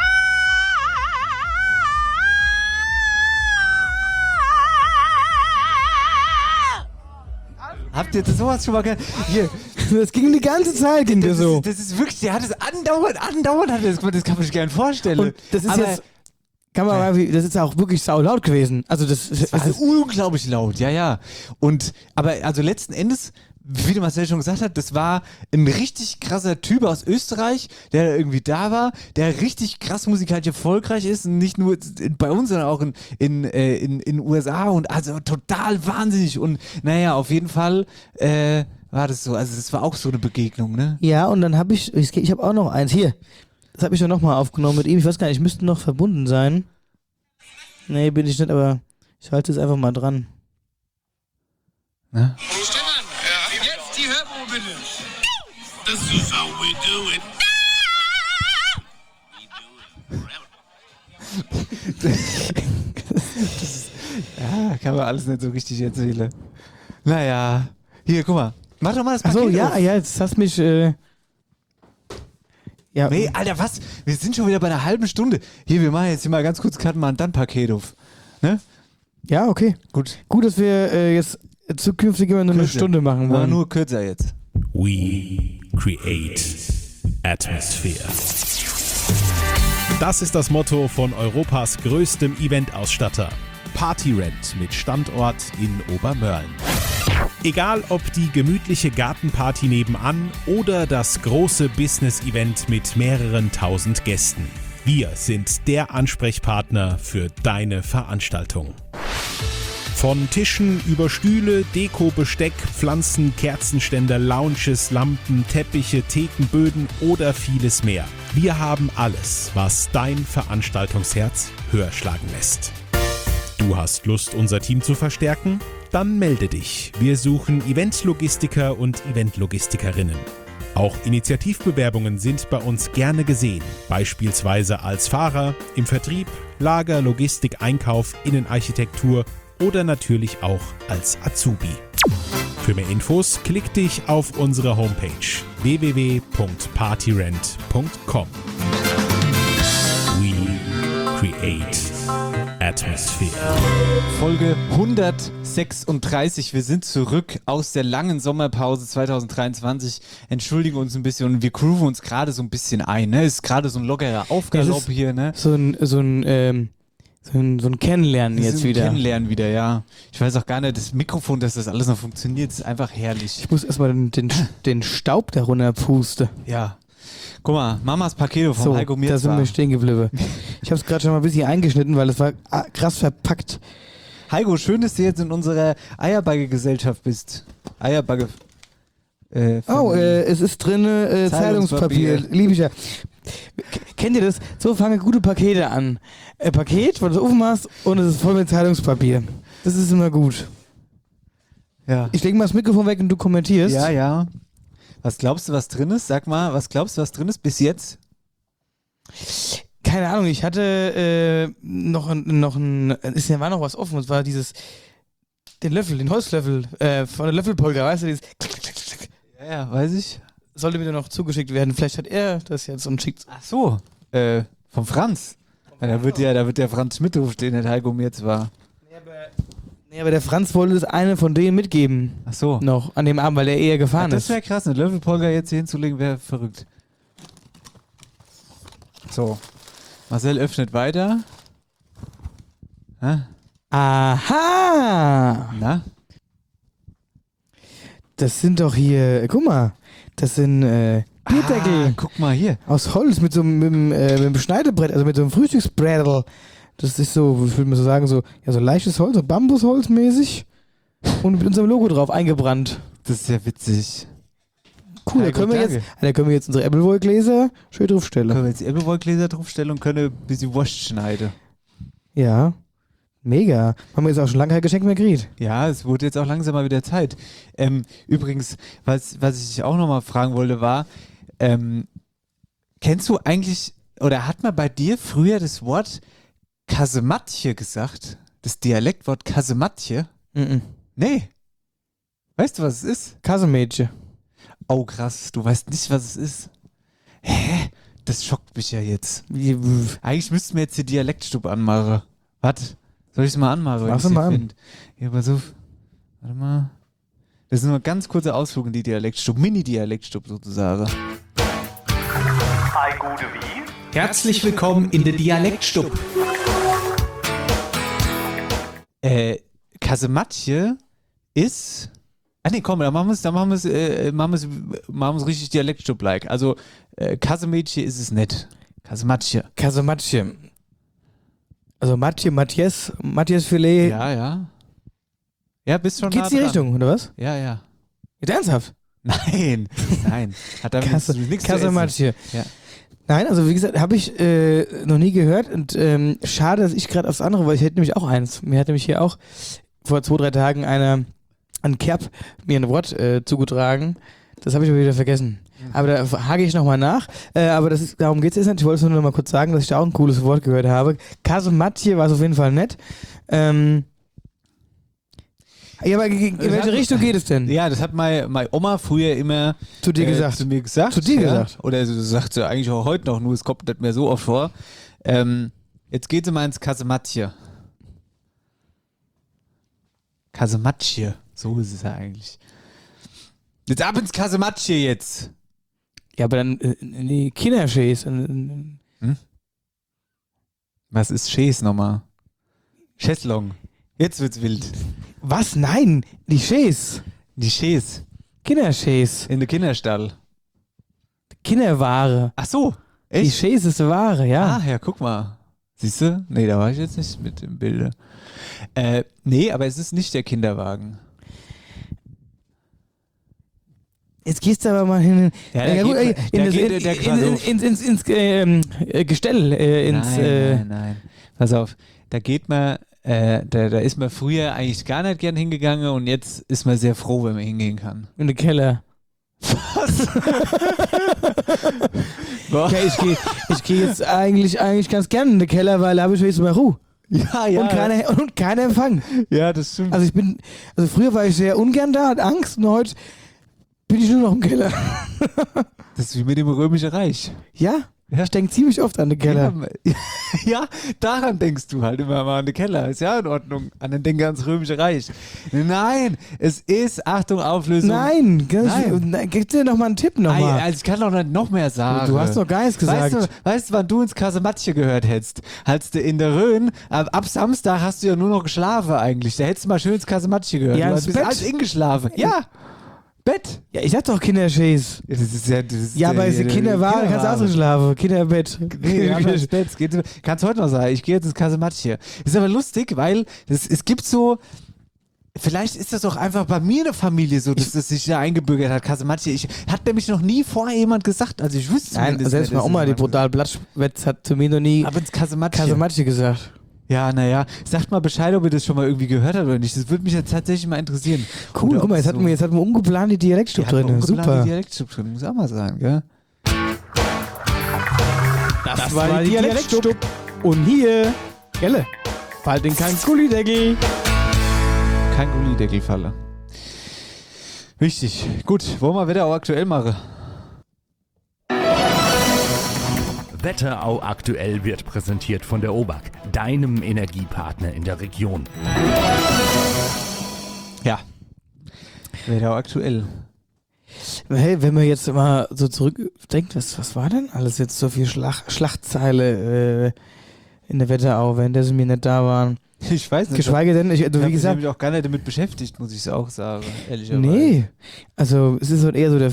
Habt ihr das sowas schon mal gehört? Hier. Das ging die ganze Zeit, ging das, das so. Ist, das ist wirklich, der hat es andauernd, andauernd hat er das gemacht, das kann man sich gar nicht vorstellen. Und das ist Aber jetzt, kann man mal, das ist auch wirklich saulaut gewesen. Also das, das war das ist unglaublich laut, ja, ja. Und, aber also letzten Endes, wie der Marcel schon gesagt hat, das war ein richtig krasser Typ aus Österreich, der irgendwie da war, der richtig krass musikalisch erfolgreich ist, und nicht nur bei uns, sondern auch in in äh, in, in U S A und also total wahnsinnig und naja, auf jeden Fall äh, war das so, also das war auch so eine Begegnung, ne? ja, und dann habe ich, ich, ich habe auch noch eins hier. Das habe ich ja nochmal aufgenommen mit ihm. Ich weiß gar nicht, ich müsste noch verbunden sein. Nee, bin ich nicht, aber ich halte es einfach mal dran. Ne? Jetzt die Hörprobe bitte. This is how we do it. Ja, kann man alles nicht so richtig erzählen. Naja, hier, guck mal. Mach doch mal das Paket Achso, ja, auf. ja, jetzt hast mich, äh, ja. Nee, Alter, was? Wir sind schon wieder bei einer halben Stunde. Hier, wir machen jetzt hier mal ganz kurz Cut mal ein Paket auf. Ne? Ja, okay. Gut. Gut, dass wir äh, jetzt zukünftig immer nur eine Kürzer. Stunde machen Aber wollen. nur kürzer jetzt. We create atmosphere. Das ist das Motto von Europas größtem Eventausstatter. Partyrent mit Standort in Obermörlen. Egal ob die gemütliche Gartenparty nebenan oder das große Business-Event mit mehreren tausend Gästen. Wir sind der Ansprechpartner für deine Veranstaltung. Von Tischen über Stühle, Deko, Besteck, Pflanzen, Kerzenständer, Lounges, Lampen, Teppiche, Theken, Böden oder vieles mehr. Wir haben alles, was dein Veranstaltungsherz höher schlagen lässt. Du hast Lust, unser Team zu verstärken? Dann melde dich. Wir suchen Eventlogistiker und Eventlogistikerinnen. Auch Initiativbewerbungen sind bei uns gerne gesehen, beispielsweise als Fahrer, im Vertrieb, Lager, Logistik, Einkauf, Innenarchitektur oder natürlich auch als Azubi. Für mehr Infos klick dich auf unsere Homepage w w w punkt partyrent punkt com. We create atmosphere. Folge hundertsechsunddreißig. Wir sind zurück aus der langen Sommerpause zwanzig dreiundzwanzig. Entschuldigen uns ein bisschen und wir grooven uns gerade so ein bisschen ein. Ne? Ist gerade so ein lockerer Aufgalopp Das ist hier. Ne? So ein, so ein, ähm, so ein, so ein Kennenlernen Wir jetzt sind wieder. Kennenlernen wieder, ja. Ich weiß auch gar nicht, das Mikrofon, dass das alles noch funktioniert, ist einfach herrlich. Ich muss erstmal den, den, den Staub darunter pusten. Ja. Guck mal, Mamas Paket vom So, Heiko da Mirza. sind wir stehen geblieben. Ich habe es gerade schon mal ein bisschen eingeschnitten, weil es war ah, krass verpackt. Heiko, schön, dass du jetzt in unserer Eierbagge-Gesellschaft bist. Eierbagge. Äh, Oh, äh, es ist drin äh, Zeitungspapier. Zeitungspapier. Liebe ich ja. K- Kennt ihr das? So fangen gute Pakete an. Ein Paket, wo du es aufmachst und es ist voll mit Zeitungspapier. Das ist immer gut. ja. Ich lege mal das Mikrofon weg und du kommentierst. Ja, ja. Was glaubst du, was drin ist? Sag mal, was glaubst du, was drin ist bis jetzt? Keine Ahnung, ich hatte äh, noch, ein- noch ein, ist ja war noch was offen, und zwar dieses, den Löffel, den Holzlöffel äh, von der Löffelpolka, weißt du, dieses klick, klick, klick, klick. Ja, ja, weiß ich. Sollte mir noch zugeschickt werden. Vielleicht hat er das jetzt und schickt. Ach so, äh, vom Franz. Ja, da wird ja, da wird der Franz Schmidt draufstehen, der Heiko Mirz war. Nee, aber, nee, Ja, aber der Franz wollte das eine von denen mitgeben. Ach so. Noch an dem Abend, weil er eher gefahren Ja, das ist. wäre krass, eine Löffelpolka jetzt hier hinzulegen, wäre verrückt. So. Marcel öffnet weiter. Ha? Aha! Na? Das sind doch hier, guck mal, das sind äh, Bierdeckel Ah, guck mal hier. aus Holz mit so einem, mit, einem, äh, mit einem Schneidebrett, also mit so einem Frühstücksbrettel. Das ist so, ich würde mal so sagen, so, ja, so leichtes Holz, so Bambusholz mäßig und mit unserem Logo drauf eingebrannt. Das ist ja witzig. Cool, Ja, da können gut, wir jetzt, danke. da können wir jetzt unsere Appleboy-Gläser schön draufstellen. Können wir jetzt die Appleboy-Gläser draufstellen und können ein bisschen Wurst schneiden. Ja, mega. Haben wir jetzt auch schon lange kein Geschenk mehr gekriegt. Ja, es wurde jetzt auch langsam mal wieder Zeit. Ähm, übrigens, was, was ich dich auch nochmal fragen wollte, war, ähm, kennst du eigentlich, oder hat man bei dir früher das Wort Kasematje gesagt? Das Dialektwort Kasematje? Mhm. Nee. Weißt du, was es ist? Kassemädchen. Oh, krass, du weißt nicht, was es ist. Hä? Das schockt mich ja jetzt. Eigentlich müssten wir jetzt die Dialektstube anmachen. Warte, soll ich es mal anmachen? wenn Mach ich's sie hier mal an. find? Ja, pass auf. Warte mal. Das ist nur ein ganz kurzer Ausflug in die Dialektstube. Mini-Dialektstube sozusagen. Hi, gute wie? Herzlich willkommen in der Dialektstub. Äh, Kasematje ist... Ah ne, komm, dann machen wir es, dann machen wir es, äh, machen wir es, machen wir es richtig Dialektstub-like. Also, äh, Kasemädchen ist es nicht. Kasematje. Kassematje. Also Matje, Matthias, Matthias Filet. Ja, ja. Ja, bist schon Geht's nah in die dran. Richtung, oder was? Ja, ja. Jetzt ernsthaft? Nein, nein. Hat damit Kasse, nichts zu essen. Kassematje. Ja. Nein, also wie gesagt, habe ich äh, noch nie gehört und ähm, schade, dass ich gerade aufs andere, weil ich hätte nämlich auch eins. Mir hat nämlich hier auch vor zwei, drei Tagen einer an Kerb mir ein Wort äh, zugetragen. Das habe ich aber wieder vergessen. Aber da hake ich nochmal nach. Äh, aber das ist, darum geht es jetzt nicht. Ich wollte es nur noch mal kurz sagen, dass ich da auch ein cooles Wort gehört habe. Kassematje war es auf jeden Fall nett. Ähm, ja, aber in welche hat- Richtung geht es denn? Ja, das hat meine, meine Oma früher immer Zu dir äh, gesagt. zu mir gesagt. Zu dir ja. gesagt. Oder sie sagt sie eigentlich auch heute noch, nur es kommt nicht mehr so oft vor. Ähm, jetzt geht sie mal ins Kasematje. Kasematje, so ist es ja eigentlich. Jetzt ab ins Kasematje jetzt. Ja, aber dann äh, die Kinderschäs. Äh, Was ist Schäs nochmal? Chaiselong. Jetzt wird's wild. Was? Nein, die Schäs. Die Schäs Kinderschäs. in der Kinderstall. Kinderware. Ach so, Die echt? Schäs ist Ware, ja. Ah, ja, guck mal. Siehst du? Nee, da war ich jetzt nicht mit im Bilde. Äh, nee, aber es ist nicht der Kinderwagen. Jetzt gehst du aber mal hin. Ja, Ja, da gut, geht- ey, da in das- geht in- der in- quasi in- auf- ins, ins, ins ähm, äh, Gestell, äh, ins, nein, äh, nein, nein. Pass auf, da geht man, äh, da, da ist man früher eigentlich gar nicht gern hingegangen und jetzt ist man sehr froh, wenn man hingehen kann. in den Keller. Boah. Ja, ich gehe ich geh jetzt eigentlich, eigentlich ganz gerne in den Keller, weil da habe ich wenigstens mal Ruhe. Ja, ja. Und keiner und keiner Empfang. Ja, das stimmt. Also ich bin, also früher war ich sehr ungern da, hatte Angst und heute bin ich nur noch im Keller. Das ist wie mit dem Römischen Reich. Ja? Ja. Ich denke ziemlich oft an den Keller. Ja, ja, daran denkst du halt immer mal an den Keller. Ist ja in Ordnung. An den Denker ans Römische Reich. Nein, es ist, Achtung, Auflösung. Nein, Nein. Nein. Gib dir noch mal einen Tipp Ei, nochmal. also ich kann doch nicht noch mehr sagen. Du hast noch gar nichts gesagt. Weißt du, weißt du, wann du ins Kasematje gehört hättest? Als du in der Rhön, ab, ab Samstag hast du ja nur noch geschlafen eigentlich. Da hättest du mal schön ins Kasematje gehört. Ja, du ins bist Bett. alles ingeschlafen. Ja, Bett. Ja, ich sag doch Kinderschäs. Ja, das ist ja, das ist Ja, aber der- es ist der- Kinderware, kannst du auch drin schlafen. Kinderbett. Nee, wir haben das Bett. Es geht- Kannst heute noch sagen, ich gehe jetzt ins Kasematje. Ist aber lustig, weil das, es gibt so, vielleicht ist das auch einfach bei mir in der Familie so, dass das sich da eingebürgert hat, Kasematje. Ich hat nämlich noch nie vorher jemand gesagt, also ich wüsste Nein, zumindest selbst nicht, meine Oma, dass die jemand brutal Blattwetz, hat zu mir noch nie gesagt hat. Aber ins Kasematje. Kasematje gesagt. Ja, naja. Sagt mal Bescheid, ob ihr das schon mal irgendwie gehört habt oder nicht. Das würde mich jetzt tatsächlich mal interessieren. Cool, Oder guck mal, ob jetzt so- hatten wir, jetzt hatten wir ungeplant die Dialektstub Ja, hat man drin. ungeplant Super. die Dialektstub drin, muss auch mal sagen, gell? Das, Das war war die die Dialektstub. Und hier, Gelle, bald den kein Gullideckel. Kein Gullideckelfalle. Wichtig. Gut, wollen wir Wetter auch aktuell machen? Wetterau aktuell wird präsentiert von der O B A K, deinem Energiepartner in der Region. Ja. Wetterau aktuell. Hey, wenn man jetzt mal so zurückdenkt, was, was war denn alles jetzt so viel Schlach, Schlachtzeile äh, in der Wetterau, währenddessen wir nicht da waren? Ich weiß nicht. Geschweige denn, ich, also, ich wie gesagt, habe mich auch gar nicht damit beschäftigt, muss ich auch sagen, ehrlicherweise. Nee, also es ist so eher so der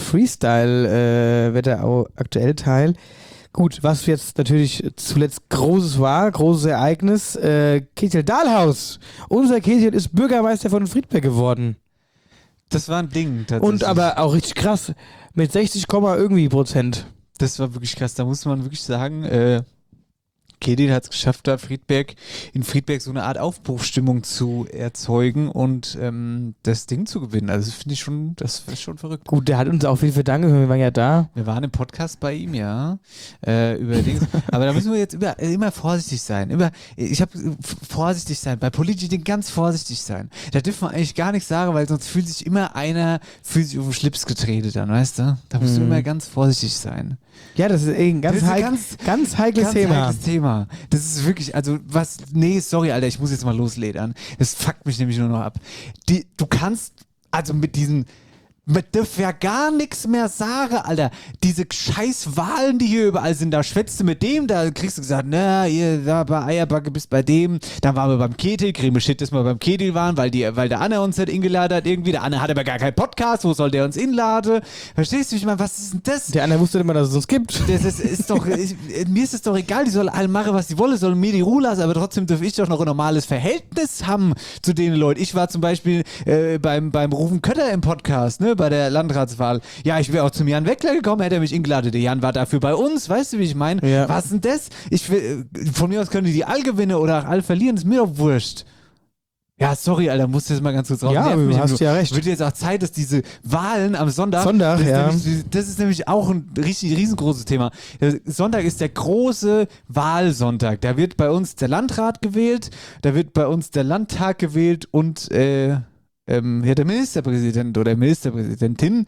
Freestyle-Wetterau aktuell Teil. Gut, was jetzt natürlich zuletzt Großes war, großes Ereignis, äh, Ketiel Dahlhaus. Unser Ketiel ist Bürgermeister von Friedberg geworden. Das war ein Ding tatsächlich. Und aber auch richtig krass, mit sechzig, irgendwie Prozent. Das war wirklich krass, da muss man wirklich sagen, äh, Ketiel hat es geschafft, da Friedberg, in Friedberg so eine Art Aufbruchsstimmung zu erzeugen und ähm, das Ding zu gewinnen. Also das finde ich schon, das ist schon verrückt. Gut, der hat uns auch viel verdankt, wir waren ja da. Wir waren im Podcast bei ihm, ja, äh, über Dings. Aber da müssen wir jetzt über, immer vorsichtig sein. Über, ich habe vorsichtig sein, bei politischen Dingen ganz vorsichtig sein. Da dürfen wir eigentlich gar nichts sagen, weil sonst fühlt sich immer einer, fühlt sich auf den Schlips getreten dann, weißt du? Da musst Mhm. du immer ganz vorsichtig sein. Ja, das ist eh ein ganz, Das ist ein heik ganz- ganz heikles Ganz Thema. heikles Thema. Das ist wirklich, also was, nee, sorry, Alter, ich muss jetzt mal losledern. Das fuckt mich nämlich nur noch ab. Die, du kannst, also mit diesen, man darf ja gar nichts mehr sagen, Alter. Diese scheiß Wahlen, die hier überall sind, da schwätzt du mit dem, da kriegst du gesagt, na, ihr da bei Eierbacke bist bei dem, dann waren wir beim Ketiel, kriegen wir Shit, dass wir beim Ketiel waren, weil, die, weil der Anne uns nicht eingeladen hat irgendwie. Der Anne hat aber gar keinen Podcast, wo soll der uns inladen? Verstehst du, ich meine, was ist denn das? Der andere wusste immer, dass es uns gibt. Das ist, ist doch, ich, mir ist es doch egal, die sollen alle machen, was sie wollen, sollen mir die Ruhe lassen, aber trotzdem dürfe ich doch noch ein normales Verhältnis haben zu den Leuten. Ich war zum Beispiel äh, beim, beim Rufen Kötter im Podcast, ne, bei der Landratswahl. Ja, ich wäre auch zum Jan Weckler gekommen, hätte er mich eingeladen. Der Jan war dafür bei uns, weißt du, wie ich meine? Ja. Was ist denn das? Ich will, von mir aus können die die all gewinnen oder auch all verlieren, ist mir doch wurscht. Ja, sorry, Alter, musst du jetzt mal ganz kurz raus. Ja, Nervt du mich hast nur. ja recht. Wird jetzt auch Zeit, dass diese Wahlen am Sonntag. Sonntag, das ist ja. Nämlich, das ist nämlich auch ein richtig riesengroßes Thema. Der Sonntag ist der große Wahlsonntag. Da wird bei uns der Landrat gewählt, da wird bei uns der Landtag gewählt und äh, ähm, ja, der Ministerpräsident oder Ministerpräsidentin.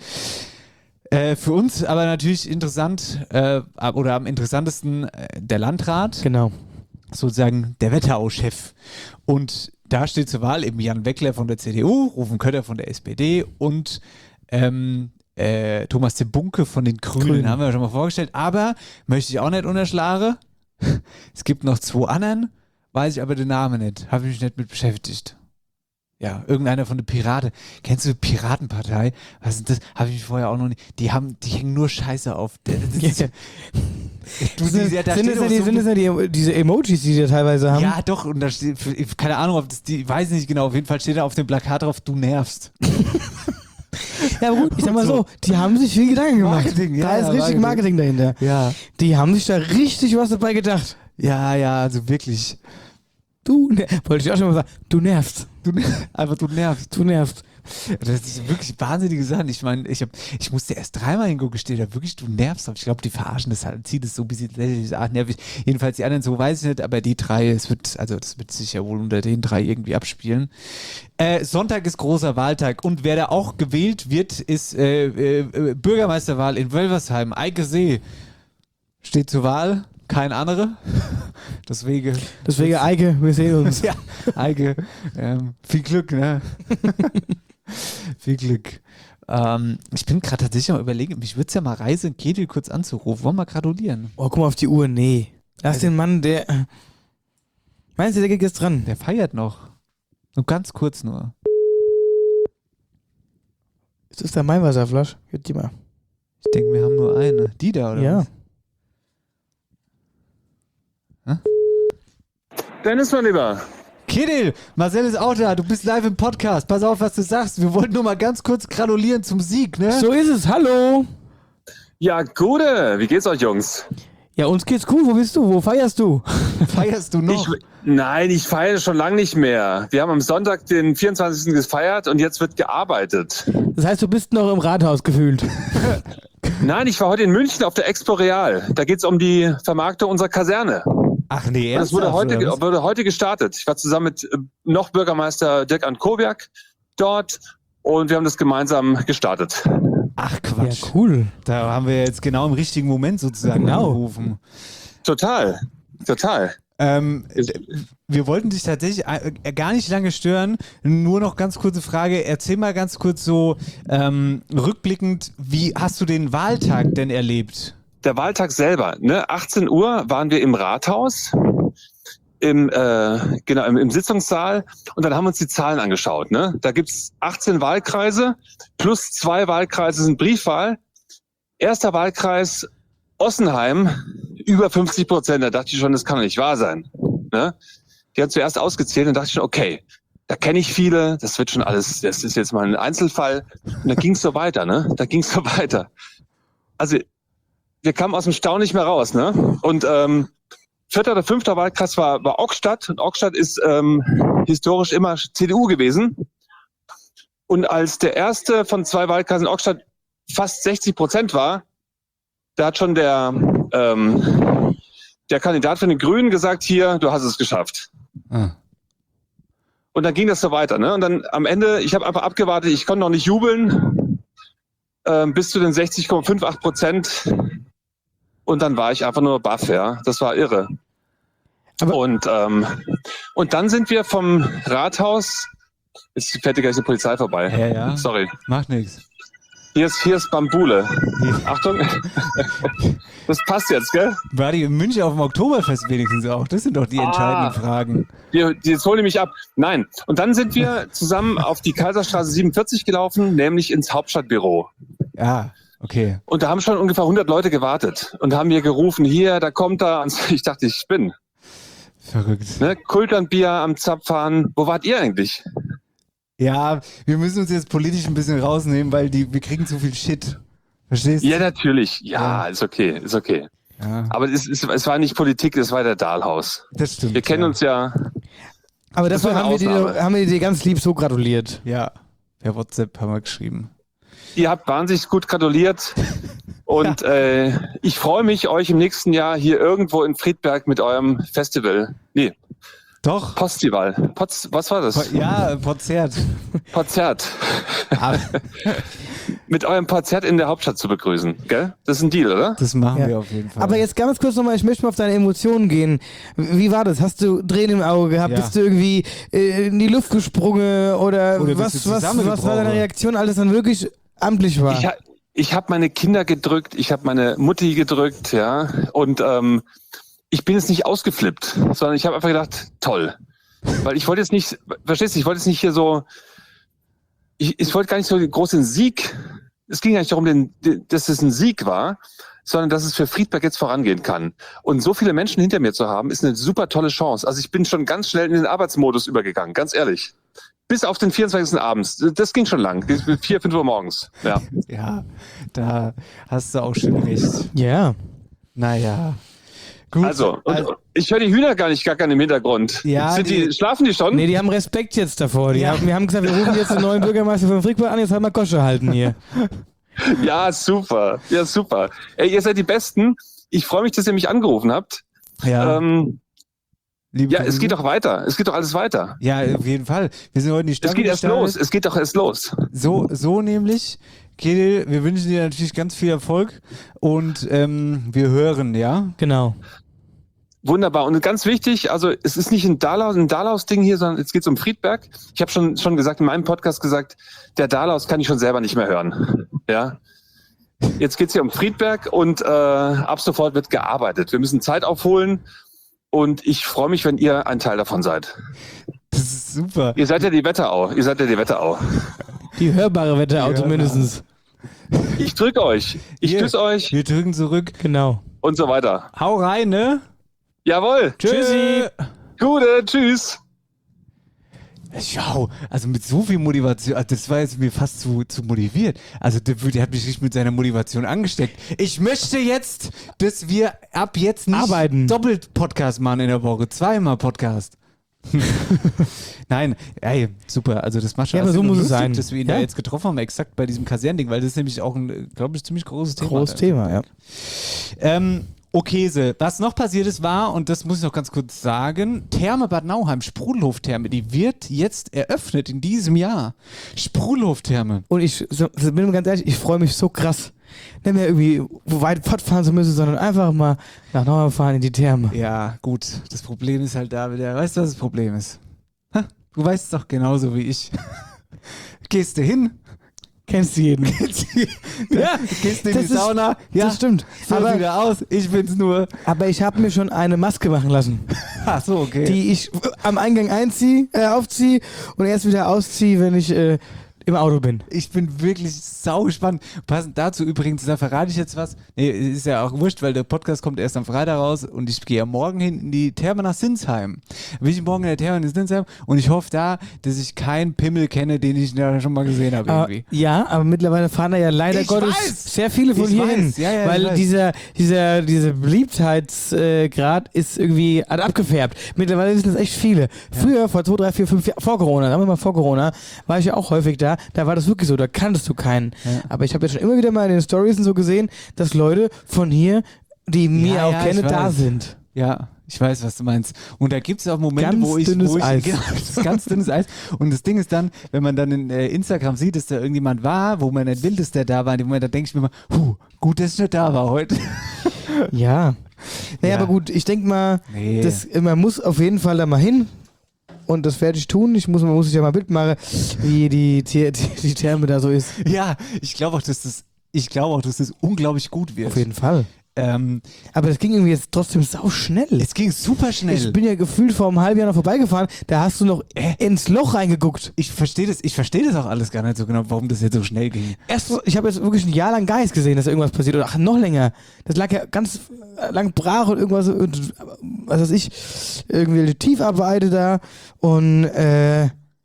Äh, für uns aber natürlich interessant äh, oder am interessantesten äh, der Landrat. Genau. Sozusagen der Wetterau-Chef. Und da steht zur Wahl eben Jan Weckler von der C D U, Rufen Kötter von der S P D und ähm, äh, Thomas de Bunke von den Grünen. Grünen. Haben wir ja schon mal vorgestellt. Aber möchte ich auch nicht unterschlagen. Es gibt noch zwei anderen, weiß ich aber den Namen nicht. Habe ich mich nicht mit beschäftigt. Ja, irgendeiner von den Piraten. Kennst du die Piratenpartei? Was ist das? Habe ich mich vorher auch noch nicht. Die haben, die hängen nur Scheiße auf. Das ist, Ja. du, Sind, die, da sind, steht es auch ja die, so- sind es ja die, diese Emojis, die die teilweise haben? ja, doch, und da steht, keine Ahnung, ob das die, weiß nicht genau, auf jeden Fall steht da auf dem Plakat drauf, du nervst. Ja, aber gut, ich sag mal so, die haben sich viel Gedanken gemacht. Marketing, ja, da ist ja, richtig Marketing. Marketing. dahinter. Ja. Die haben sich da richtig was dabei gedacht. Ja, ja, also wirklich. Du, ne wollte ich auch schon mal sagen, du nervst. Du, einfach du nervst. Du nervst. Das ist wirklich wahnsinnige Sachen. Ich meine, ich, hab, ich musste erst dreimal hingucken, steht da wirklich, du nervst. Ich glaube, die verarschen das halt, zieht es so ein bisschen lächerlich, ach, nervig. Jedenfalls die anderen so weiß ich nicht, aber die drei, es wird, also das wird sich ja wohl unter den drei irgendwie abspielen. Äh, Sonntag ist großer Wahltag und wer da auch gewählt wird, ist äh, äh, Bürgermeisterwahl in Wölversheim. Eike See steht zur Wahl, kein anderer. Deswegen. Deswegen, Eike, wir sehen uns. Ja, Eike, ähm, viel Glück, ne? Viel Glück. Ähm, ich bin gerade tatsächlich mal überlegen, mich würde es ja mal reizen, Ketiel kurz anzurufen. Wollen wir gratulieren? Oh, guck mal auf die Uhr. Nee. Lass Also- den Mann, der. Meinst du, der geht jetzt dran? Der feiert noch. Nur ganz kurz nur. Das ist der Mainwasserflasch. Gib die mal. Ich denke, wir haben nur eine. Die da, oder Ja. was? Dennis, mein Lieber. Ketiel, Marcel ist auch da. Du bist live im Podcast. Pass auf, was du sagst. Wir wollten nur mal ganz kurz gratulieren zum Sieg, ne? So ist es. Hallo. Ja, Gute. Wie geht's euch, Jungs? Ja, uns geht's gut. Wo bist du? Wo feierst du? Feierst du noch? Ich, nein, ich feiere schon lange nicht mehr. Wir haben am Sonntag den vierundzwanzigsten gefeiert und jetzt wird gearbeitet. Das heißt, du bist noch im Rathaus gefühlt. Nein, ich war heute in München auf der Expo Real. Da geht's um die Vermarktung unserer Kaserne. Ach nee, Und das wurde ernsthaft, heute, oder was? wurde heute gestartet. Ich war zusammen mit äh, noch Bürgermeister Dirk Ankowiak dort und wir haben das gemeinsam gestartet. Ach Ja, Quatsch. cool. Da haben wir jetzt genau im richtigen Moment sozusagen Genau. angerufen. Total, total. Ähm, wir wollten dich tatsächlich äh, gar nicht lange stören. Nur noch ganz kurze Frage. Erzähl mal ganz kurz so ähm, rückblickend, wie hast du den Wahltag denn erlebt? Der Wahltag selber, ne? achtzehn Uhr waren wir im Rathaus, im, äh, genau, im, im Sitzungssaal und dann haben wir uns die Zahlen angeschaut. Ne? Da gibt's achtzehn Wahlkreise, plus zwei Wahlkreise sind Briefwahl. Erster Wahlkreis Ossenheim, über fünfzig Prozent. Da dachte ich schon, das kann doch nicht wahr sein. Ne? Die hat zuerst ausgezählt und dachte ich schon, okay, da kenne ich viele, das wird schon alles, das ist jetzt mal ein Einzelfall. Und da ging's so weiter, ne? Da ging's so weiter. Also wir kamen aus dem Staunen nicht mehr raus, ne? Und ähm, vierter oder fünfter Wahlkreis war, war Ockstadt. Und Ockstadt ist ähm, historisch immer C D U gewesen. Und als der erste von zwei Wahlkreisen Ockstadt fast sechzig Prozent war, da hat schon der, ähm, der Kandidat von den Grünen gesagt, hier, du hast es geschafft. Ah. Und dann ging das so weiter. Ne? Und dann am Ende, ich habe einfach abgewartet, ich konnte noch nicht jubeln, ähm, bis zu den sechzig Komma acht Prozent. Und dann war ich einfach nur baff, ja. Das war irre. Aber und, ähm, und dann sind wir vom Rathaus, jetzt fährt gleich die Polizei vorbei. Ja, ja. Sorry. Macht nichts. Hier ist, hier ist Bambule. Achtung. Das passt jetzt, gell? War die in München auf dem Oktoberfest wenigstens auch? Das sind doch die entscheidenden ah, Fragen. Die, die, jetzt holen die mich ab. Nein. Und dann sind wir zusammen auf die Kaiserstraße siebenundvierzig gelaufen, nämlich ins Hauptstadtbüro. Ja, okay. Und da haben schon ungefähr hundert Leute gewartet und haben mir gerufen, hier, da kommt er. Und ich dachte, ich spinne. Verrückt. Ne? Kulternbier am Zapfhahn. Wo wart ihr eigentlich? Ja, wir müssen uns jetzt politisch ein bisschen rausnehmen, weil die, wir kriegen zu viel Shit. Verstehst du? Ja, natürlich. Ja, ja. ist okay, ist okay. Ja. Aber es, es, es war nicht Politik, es war der Dahlhaus. Das stimmt. Wir kennen ja. uns ja. Aber dafür haben wir, dir, haben wir dir ganz lieb so gratuliert. Ja, per WhatsApp haben wir geschrieben. Ihr habt wahnsinnig gut gratuliert. Und ja. äh, ich freue mich, euch im nächsten Jahr hier irgendwo in Friedberg mit eurem Festival. Nee. Doch. Postival. Pots, was war das? Po- ja, Pozert. Pozert. Mit eurem Pozert in der Hauptstadt zu begrüßen, gell? Das ist ein Deal, oder? Das machen ja. wir auf jeden Fall. Aber jetzt ganz kurz nochmal, ich möchte mal auf deine Emotionen gehen. Wie war das? Hast du Tränen im Auge gehabt? Ja. Bist du irgendwie äh, in die Luft gesprungen? Oder, oder was, was, was war deine Reaktion, als es dann wirklich amtlich war? Ich, ha- ich habe meine Kinder gedrückt, ich habe meine Mutti gedrückt, ja, und ähm, ich bin jetzt nicht ausgeflippt, sondern ich habe einfach gedacht, toll. Weil ich wollte jetzt nicht, verstehst du, ich wollte jetzt nicht hier so, ich, ich wollte gar nicht so den großen Sieg, es ging gar nicht darum, den, dass es ein Sieg war, sondern dass es für Friedberg jetzt vorangehen kann. Und so viele Menschen hinter mir zu haben, ist eine super tolle Chance. Also ich bin schon ganz schnell in den Arbeitsmodus übergegangen, ganz ehrlich. Bis auf den vierundzwanzigsten abends. Das ging schon lang. Bis vier, fünf Uhr morgens. Ja, ja, da hast du auch schon recht. Ja. Yeah. Naja. Gut, also, und also, ich höre die Hühner gar nicht gackern im Hintergrund. Ja, Sind die, die, schlafen die schon? Nee, die haben Respekt jetzt davor. Die ja. haben, wir haben gesagt, wir rufen jetzt den neuen Bürgermeister von Friedberg an, jetzt haben wir Kosche halten hier. Ja, super. Ja, super. Ey, ihr seid die Besten. Ich freue mich, dass ihr mich angerufen habt. Ja. Ähm, ja, es geht doch weiter. Es geht doch alles weiter. Ja, auf jeden Fall. Wir sind heute in die Stadt. Es geht erst los. Es geht doch erst los. So, so nämlich. Kedel, wir wünschen dir natürlich ganz viel Erfolg und ähm, wir hören, ja? Genau. Wunderbar. Und ganz wichtig, also es ist nicht ein Dahlhaus, ein Dahlhaus-Ding hier, sondern jetzt geht es um Friedberg. Ich habe schon schon gesagt, in meinem Podcast gesagt, der Dahlhaus kann ich schon selber nicht mehr hören. Ja. Jetzt geht es hier um Friedberg und äh, ab sofort wird gearbeitet. Wir müssen Zeit aufholen und ich freue mich, wenn ihr ein Teil davon seid. Das ist super. Ihr seid ja die Wetterau. Ihr seid ja die Wetterau. Die hörbare Wetterau zumindest. Ich drücke euch. Ich Hier, küsse euch. Wir drücken zurück. Genau. Und so weiter. Hau rein, ne? Jawohl. Tschüssi. Gute, tschüss. Schau, also mit so viel Motivation, also das war jetzt mir fast zu, zu motiviert. Also der, der hat mich nicht mit seiner Motivation angesteckt. Ich möchte jetzt, dass wir ab jetzt nicht arbeiten. Doppelt Podcast machen in der Woche, zweimal Podcast. Nein, ey, super. Also das macht schon ja, aber so muss lustig, es sein, dass wir ihn ja? da jetzt getroffen haben, exakt bei diesem Kasernding, weil das ist nämlich auch ein, glaube ich, ziemlich großes Thema. Großes Thema, ja. Ähm, Okay, was noch passiert ist, war, und das muss ich noch ganz kurz sagen, Therme Bad Nauheim, Sprudelhof-Therme, die wird jetzt eröffnet in diesem Jahr. Sprudelhof-Therme. Und ich so, bin ganz ehrlich, ich freue mich so krass. Nicht mehr irgendwie weit fortfahren zu müssen, sondern einfach mal nach Nauheim fahren in die Therme. Ja, gut. Das Problem ist halt da wieder, weißt du, was das Problem ist? Ha? Du weißt es doch genauso wie ich. Gehst du hin? Kennst du jeden. Ja, gehst in die ist, Sauna. Ja, das stimmt. so Aber, wieder aus. Ich bin's nur. aber ich habe mir schon eine Maske machen lassen, Ach so, okay. die ich am Eingang einziehe, äh, aufziehe und erst wieder ausziehe, wenn ich äh, im Auto bin. Ich bin wirklich sau gespannt. Passend dazu übrigens, da verrate ich jetzt was. Nee, ist ja auch wurscht, weil der Podcast kommt erst am Freitag raus und ich gehe ja morgen hin in die Therme nach Sinsheim. Bin ich morgen in der Therme in Sinsheim und ich hoffe da, dass ich keinen Pimmel kenne, den ich ja schon mal gesehen habe irgendwie. Uh, ja, aber mittlerweile fahren da ja leider Ich Gottes weiß. sehr viele von Ich hier weiß. hin. Ja, ja, ich weil weiß. dieser, dieser, dieser Beliebtheitsgrad äh, ist irgendwie hat abgefärbt. Mittlerweile sind es echt viele. Früher, vor zwei, drei, vier, fünf Jahren, vor Corona, sagen wir mal vor Corona, war ich ja auch häufig da. Da war das wirklich so, da kanntest du keinen. Ja. Aber ich habe ja schon immer wieder mal in den Stories und so gesehen, dass Leute von hier, die mir Ja, auch ja, kenne, ich da weiß. sind. Ja, ich weiß, was du meinst. Und da gibt es auch Momente, Ganz wo ich, dünnes wo ich Eis. Genau, das ist ganz dünnes Eis. Und das Ding ist dann, wenn man dann in äh, Instagram sieht, dass da irgendjemand war, wo man nicht will, dass der da war, in dem Moment, da denke ich mir immer, huh, gut, dass ich nicht da war heute. Ja. Naja, Ja. aber gut, ich denke mal, Nee. das, man muss auf jeden Fall da mal hin. Und das werde ich tun. Ich muss, man muss sich ja mal ein Bild machen, wie die, die, die, die Therme da so ist. Ja, ich glaube auch, dass das, ich glaube auch, dass das unglaublich gut wird. Auf jeden Fall. Ähm, Aber das ging irgendwie jetzt trotzdem sau schnell. es ging super schnell. Ich bin ja gefühlt vor einem halben Jahr noch vorbeigefahren, da hast du noch ins Loch reingeguckt. Ich verstehe das, ich verstehe das auch alles gar nicht so genau, warum das jetzt so schnell ging. Erst, so- ich habe jetzt wirklich ein Jahr lang gar nichts gesehen, dass da irgendwas passiert. Oder ach, noch länger. Das lag ja ganz äh, lang brach und irgendwas, und, was weiß ich, irgendwelche Tiefarbeite da. Und, äh,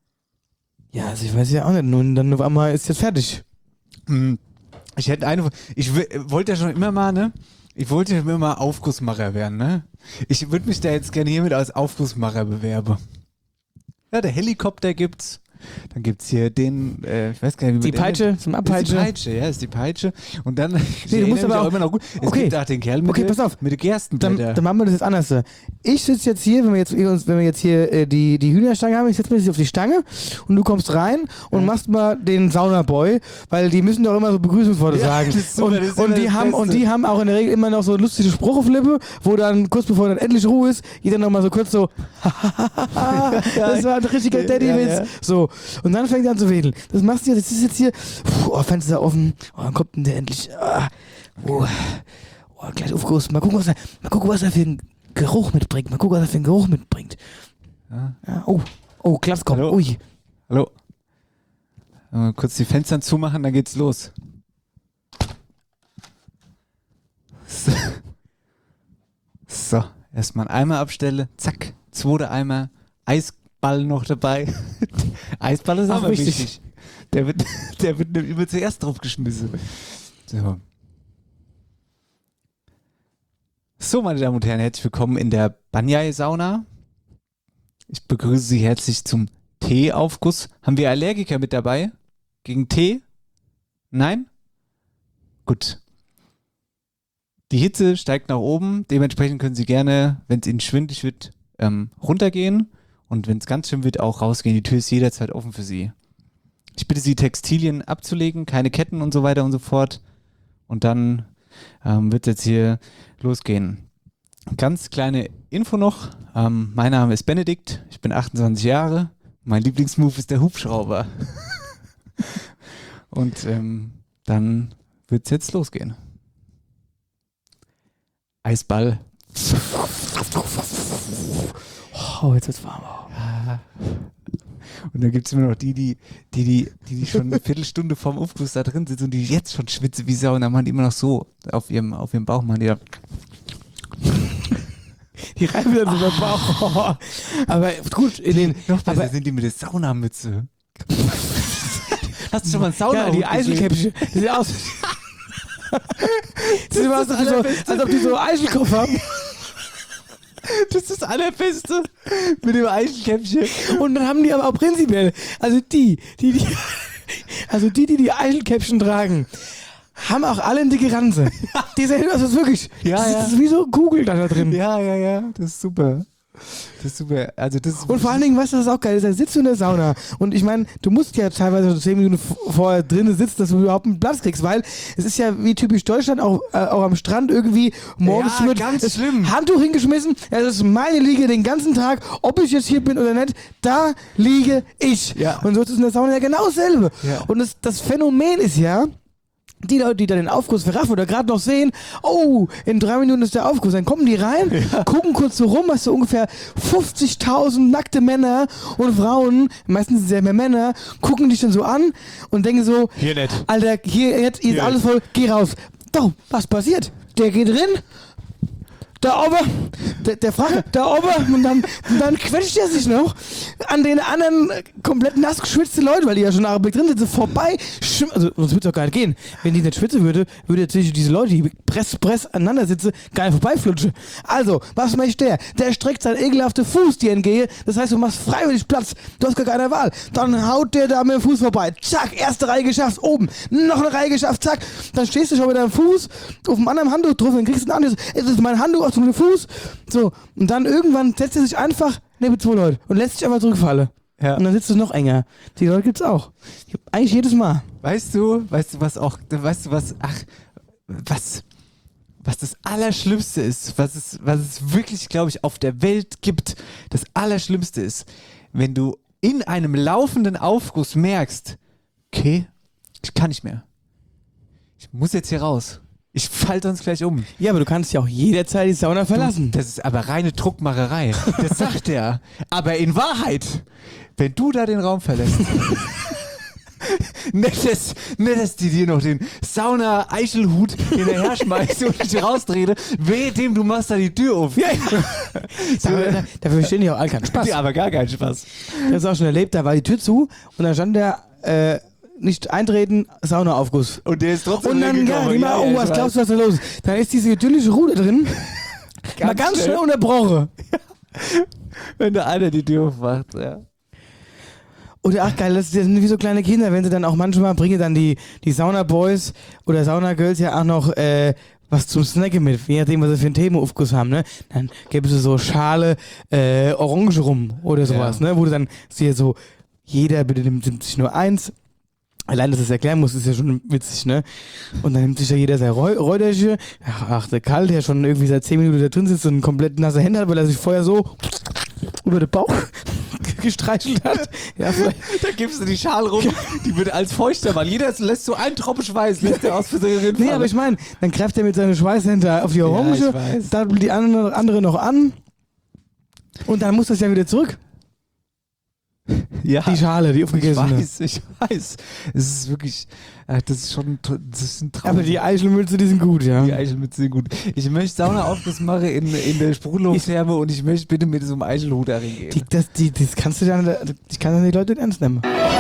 ja, also ich weiß ja auch nicht. Und dann auf einmal ist jetzt fertig. Hm. Ich hätte eine, ich w- wollte ja schon immer mal, ne? Ich wollte ja immer mal Aufgussmacher werden, ne? Ich würde mich da jetzt gerne hiermit als Aufgussmacher bewerben. Ja, der Helikopter gibt's. Dann gibt's hier den, äh, ich weiß gar nicht, wie man Die den Peitsche nennt. zum Ist die Abpeitsche. Peitsche, ja, ist die Peitsche. Und dann, ich du musst erinnere mich aber auch- immer noch gut, es okay. gibt auch den Kerl mit, Okay, der, pass auf. mit den Dann, Gerstenblätter. dann machen wir das jetzt anders. Ich sitze jetzt hier, wenn wir jetzt, wenn wir jetzt hier äh, die, die Hühnerstange haben, ich setze mich jetzt auf die Stange und du kommst rein und machst mal den Saunaboy, weil die müssen doch immer so Begrüßungsworte Ja, sagen. das ist super, und, das ist und, immer die das haben, und Beste. die haben auch in der Regel immer noch so lustige Spruch auf Lippe, wo dann kurz bevor dann endlich Ruhe ist, jeder nochmal so kurz so das war ein richtiger Daddy-Witz. Ja, ja. So. Und dann fängt er an zu wedeln. Das machst du jetzt, das ist jetzt hier, puh, oh, Fenster offen, oh, dann kommt denn der endlich, ah, oh, oh, gleich aufgerüstet. Mal gucken, was er, mal gucken, was er für einen Geruch mitbringt. Mal gucken, was er für einen Geruch mitbringt. Ja. Ja, oh, oh, Klaps kommt. Hallo? Ui. Hallo. Mal kurz die Fenster zumachen, dann geht's los. So, so erstmal einen Eimer abstelle, zack, zweiter Eimer, Eisball noch dabei. Eisball ist Ach, auch wichtig. wichtig. Der wird, der wird nämlich immer zuerst drauf geschmissen. So. So, meine Damen und Herren, herzlich willkommen in der Banyai-Sauna. Ich begrüße Sie herzlich zum Teeaufguss. Haben wir Allergiker mit dabei? Gegen Tee? Nein? Gut. Die Hitze steigt nach oben. Dementsprechend können Sie gerne, wenn es Ihnen schwindelig wird, ähm, runtergehen. Und wenn es ganz schlimm wird, auch rausgehen. Die Tür ist jederzeit offen für Sie. Ich bitte Sie, Textilien abzulegen, keine Ketten und so weiter und so fort. Und dann ähm, wird es jetzt hier losgehen. Ganz kleine Info noch. Ähm, mein Name ist Benedikt. Ich bin achtundzwanzig Jahre. Mein Lieblingsmove ist der Hubschrauber. Und ähm, dann wird es jetzt losgehen. Eisball. Oh, jetzt wird's warm. Und dann gibt es immer noch die, die, die, die, die, die schon eine Viertelstunde vorm Aufguss da drin sitzen und die jetzt schon schwitzen wie Sau und dann machen die immer noch so auf ihrem, auf ihrem Bauch, machen die da. Die reiben dann so beim Bauch. Aber gut, in den, Noch besser aber, sind die mit der Saunamütze. Hast du schon mal einen Sauna? ja, die Eiselkäppchen. Die sehen aus. Das sieht aus, als ob die so, als ob die so Eichelkopf haben. Das ist das Allerbeste mit dem Eichelkäppchen. Und dann haben die aber auch prinzipiell, also die, die, die also die, die die Eichelkäppchen tragen, haben auch alle eine dicke Ranse. Dieser Hinweis ist wirklich, Ja, das, ja. das ist wie so Google da drin. Ja, ja, ja, das ist super. Das ist super. Also das ist Und vor allen Dingen, weißt du, was auch geil ist, da sitzt du in der Sauna und ich meine, du musst ja teilweise schon zehn Minuten vorher drinnen sitzen, dass du überhaupt einen Platz kriegst, weil es ist ja wie typisch Deutschland, auch, äh, auch am Strand irgendwie morgens Ja, wird ganz das schlimm. Handtuch hingeschmissen, ja, das ist meine Liege den ganzen Tag, ob ich jetzt hier bin oder nicht, da liege ich. Ja. Und so ist es in der Sauna ja genau dasselbe. Ja. Und das, das Phänomen ist ja, die Leute, die da den Aufguss verraffen oder gerade noch sehen, oh, in drei Minuten ist der Aufguss, dann kommen die rein, gucken kurz so rum, hast du ungefähr fünfzigtausend nackte Männer und Frauen, meistens sind es ja mehr Männer, gucken dich dann so an und denken so, Hier nicht. Alter, hier, jetzt hier ist Hier alles voll, geh raus. Doch, was passiert? Der geht drin, da oben, der, der fragt, da oben, und dann, und dann quetscht er sich noch an den anderen äh, komplett nass geschwitzte Leute, weil die ja schon nach drin sitzen, vorbei. Schim- Also, sonst würde es doch gar nicht gehen. Wenn die nicht schwitzen würde, würde natürlich diese Leute, die press, press aneinander sitzen, gar nicht vorbeiflutschen. Also, was möchte der? Der streckt seinen ekelhaften Fuß dir entgegen. Das heißt, du machst freiwillig Platz. Du hast gar keine Wahl. Dann haut der da mit dem Fuß vorbei. Zack, erste Reihe geschafft, oben. Noch eine Reihe geschafft, zack. Dann stehst du schon mit deinem Fuß auf einem anderen Handtuch drauf und kriegst ein anderes. Es ist mein Handtuch auf dem Fuß. So. Und dann irgendwann setzt er sich einfach neben zwei Leute und lässt sich einfach zurückfallen. Ja. Und dann sitzt du noch enger. Die Leute gibt's auch. Eigentlich jedes Mal. Weißt du, weißt du, was auch, weißt du, was, ach, was, was das Allerschlimmste ist, was es, was es wirklich, glaube ich, auf der Welt gibt, das Allerschlimmste ist, wenn du in einem laufenden Aufguss merkst, okay, ich kann nicht mehr. Ich muss jetzt hier raus. Ich fall sonst gleich um. Ja, aber du kannst ja auch jederzeit die Sauna verlassen. Das ist aber reine Druckmacherei. Das sagt er. Aber in Wahrheit, wenn du da den Raum verlässt, nicht, dass, nicht, dass die dir noch den Sauna-Eichelhut hinterher schmeißt und dich rausdrehte, weh dem, du machst da die Tür auf. Ja, ja. Da, dafür verstehen die auch alle keinen Spaß. Ja, aber gar keinen Spaß. Ich habe es auch schon erlebt, da war die Tür zu und dann stand der äh, nicht eintreten, Saunaaufguss. Und der ist trotzdem Und dann, ja, gekommen. die mal, Ja, oh, ja, was ich glaubst du, was da los ist? Dann ist diese idyllische Ruhe drin, mal ganz schnell. schnell unterbrochen. Wenn da einer die Tür aufmacht, ja. Oder ach geil, das sind wie so kleine Kinder, wenn sie dann auch manchmal bringen dann die, die Sauna-Boys oder Sauna-Girls ja auch noch äh, was zum Snacken mit, je nachdem, was sie für einen Themenaufguss haben, ne? Dann gäbe es so Schale äh, Orange rum oder sowas, Ja. ne? Wo du dann hier so, jeder bitte nimmt, nimmt sich nur eins. Allein, dass du es erklären musst, ist ja schon witzig, ne? Und dann nimmt sich ja jeder sein Räu- Räuderchen. Ach, ach, der Karl, der schon irgendwie seit zehn Minuten da drin sitzt und komplett nasse Hände hat, weil er sich vorher so über den Bauch gestreichelt hat. Ja, vielleicht. Da gibst du die Schale rum, die wird als feuchter, weil jeder lässt so einen Tropfen Schweiß, lässt der aus für seine Nee, aber ich meine, dann greift er mit seiner Schweißhände auf die Orange, ich weiß. dabbelt die andere, andere noch an und dann muss das ja wieder zurück. ja. Die Schale, die Ich aufgegessene. weiß, ich weiß. Es ist wirklich, äh, das ist schon, das ist ein Traum. Aber die Eichelmütze, die sind gut, ja. Die Eichelmütze sind gut. Ich möchte Saunaaufguss machen in, in der Sprudelhoftherme und ich möchte bitte mit so einem Eichelhut da reingehen. Die, das, die, das kannst du dann, ich kann dann die Leute nicht ernst nehmen.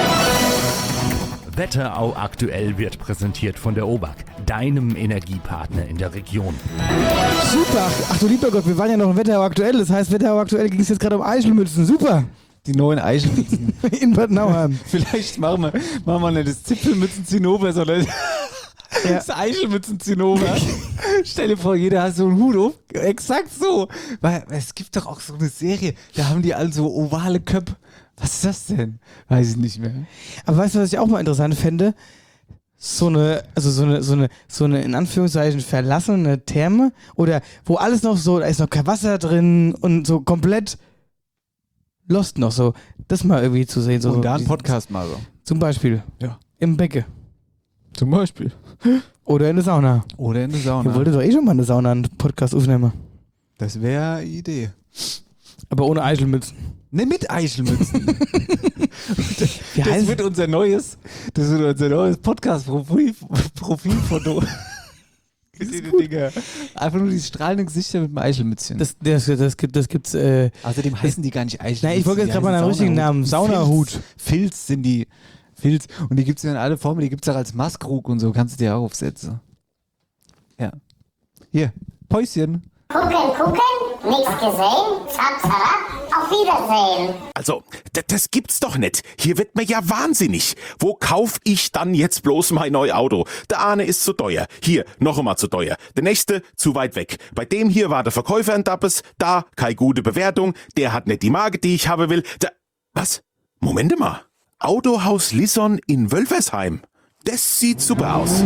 Wetterau aktuell wird präsentiert von der O B A K, deinem Energiepartner in der Region. Super, ach du lieber Gott, wir waren ja noch im Wetterau aktuell, das heißt Wetterau aktuell ging es jetzt gerade um Eichelmützen, super. Die neuen Eichelmützen. In Bad Nauheim. Vielleicht machen wir, machen wir nicht das Zipfelmützen-Zinnober, sondern Ja. das Eichelmützen-Zinnober. Stell dir vor, jeder hat so einen Hut auf. Exakt so. Weil es gibt doch auch so eine Serie, da haben die alle so ovale Köpfe. Was ist das denn? Weiß ich nicht mehr. Aber weißt du, was ich auch mal interessant fände? So eine, also so eine, so eine, so eine in Anführungszeichen verlassene Therme oder wo alles noch so, da ist noch kein Wasser drin und so komplett lost noch so. Das mal irgendwie zu sehen. So, Und da einen die- Podcast mal so. Zum Beispiel. Ja. Im Becke. Zum Beispiel. Oder in der Sauna. Oder in der Ihr Sauna. wolltet doch eh schon mal eine Sauna einen Podcast aufnehmen. Das wäre eine Idee. Aber ohne Eichelmützen. Ne, mit Eichelmützen. Wie Das heißt wird unser neues, das wird unser neues Podcast-Profil, Profilfoto. Diese Dinger. Einfach nur die strahlenden Gesichter mit dem Eichelmützchen. das? Das, das, gibt, das gibt's, äh, Außerdem heißen die gar nicht Eichelmützen. Nein, ich wollte jetzt die gerade mal heißen einen richtigen Namen. Saunahut. Saunahut. Filz, Filz sind die. Filz. Und die gibt es ja in alle Formen. Die gibt es auch als Maskrug und so. Kannst du dir auch aufsetzen. Ja. Hier, Päuschen. Gucken, gucken, nichts gesehen, zap, zap, auf Wiedersehen. Also, d- das gibt's doch nicht. Hier wird mir ja wahnsinnig. Wo kauf ich dann jetzt bloß mein neues Auto? Der eine ist zu teuer. Hier, noch einmal zu teuer. Der nächste zu weit weg. Bei dem hier war der Verkäufer ein Dappes. Da, keine gute Bewertung. Der hat nicht die Marke, die ich haben will. Da, was? Moment mal. Autohaus Lisson in Wölfersheim. Das sieht super aus.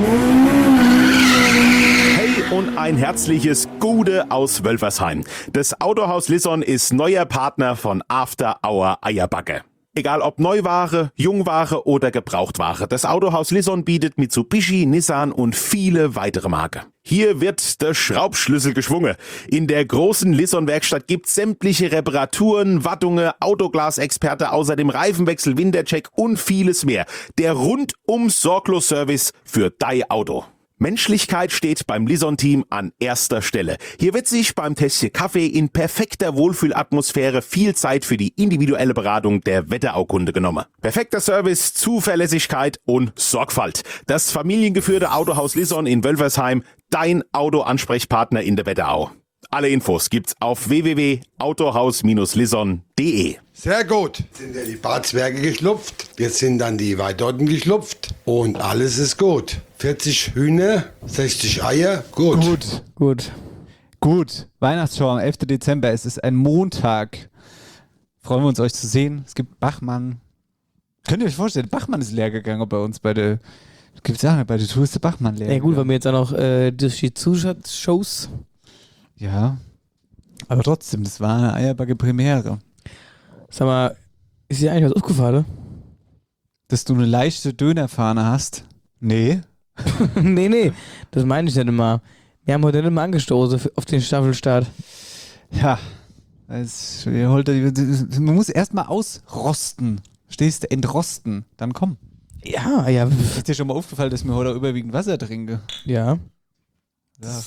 Hey und ein herzliches Gute aus Wölfersheim. Das Autohaus Lisson ist neuer Partner von After Hour Eierbacke. Egal ob Neuware, Jungware oder Gebrauchtware, das Autohaus Lisson bietet Mitsubishi, Nissan und viele weitere Marken. Hier wird der Schraubschlüssel geschwungen. In der großen Lisson-Werkstatt gibt's sämtliche Reparaturen, Wartungen, Autoglasexperte, außerdem Reifenwechsel, Wintercheck und vieles mehr. Der rundum sorglos Service für dein Auto. Menschlichkeit steht beim Lisson-Team an erster Stelle. Hier wird sich beim Tässchen Kaffee in perfekter Wohlfühlatmosphäre viel Zeit für die individuelle Beratung der Wetteraukunde genommen. Perfekter Service, Zuverlässigkeit und Sorgfalt. Das familiengeführte Autohaus Lisson in Wölfersheim, dein Autoansprechpartner in der Wetterau. Alle Infos gibt's auf w w w punkt autohaus lisson punkt de. Sehr gut. Jetzt sind ja die Barzwerge geschlupft. Jetzt sind dann die Weidotten geschlupft. Und alles ist gut. vierzig Hühner, sechzig Eier. Gut. Gut. Gut. Gut. Weihnachtsschau am elften Dezember. Es ist ein Montag. Freuen wir uns, euch zu sehen. Es gibt Bachmann. Könnt ihr euch vorstellen, Bachmann ist leer gegangen bei uns bei der. Gibt es sagen, bei der Tour ist der Bachmann leer. Ja gut, gegangen. weil wir jetzt auch noch äh, durch die Zuschauershows. Ja. Aber trotzdem, das war eine Eierbacke-Premiere. Sag mal, ist dir eigentlich was aufgefallen? Dass du eine leichte Dönerfahne hast? Nee. nee, nee, das meine ich nicht immer. Wir haben heute nicht immer angestoßen auf den Staffelstart. Ja. Das, man muss erstmal ausrosten. Stehst du, entrosten. Dann komm. Ja, ja. Ist dir schon mal aufgefallen, dass ich mir heute überwiegend Wasser trinke? Ja. Ja.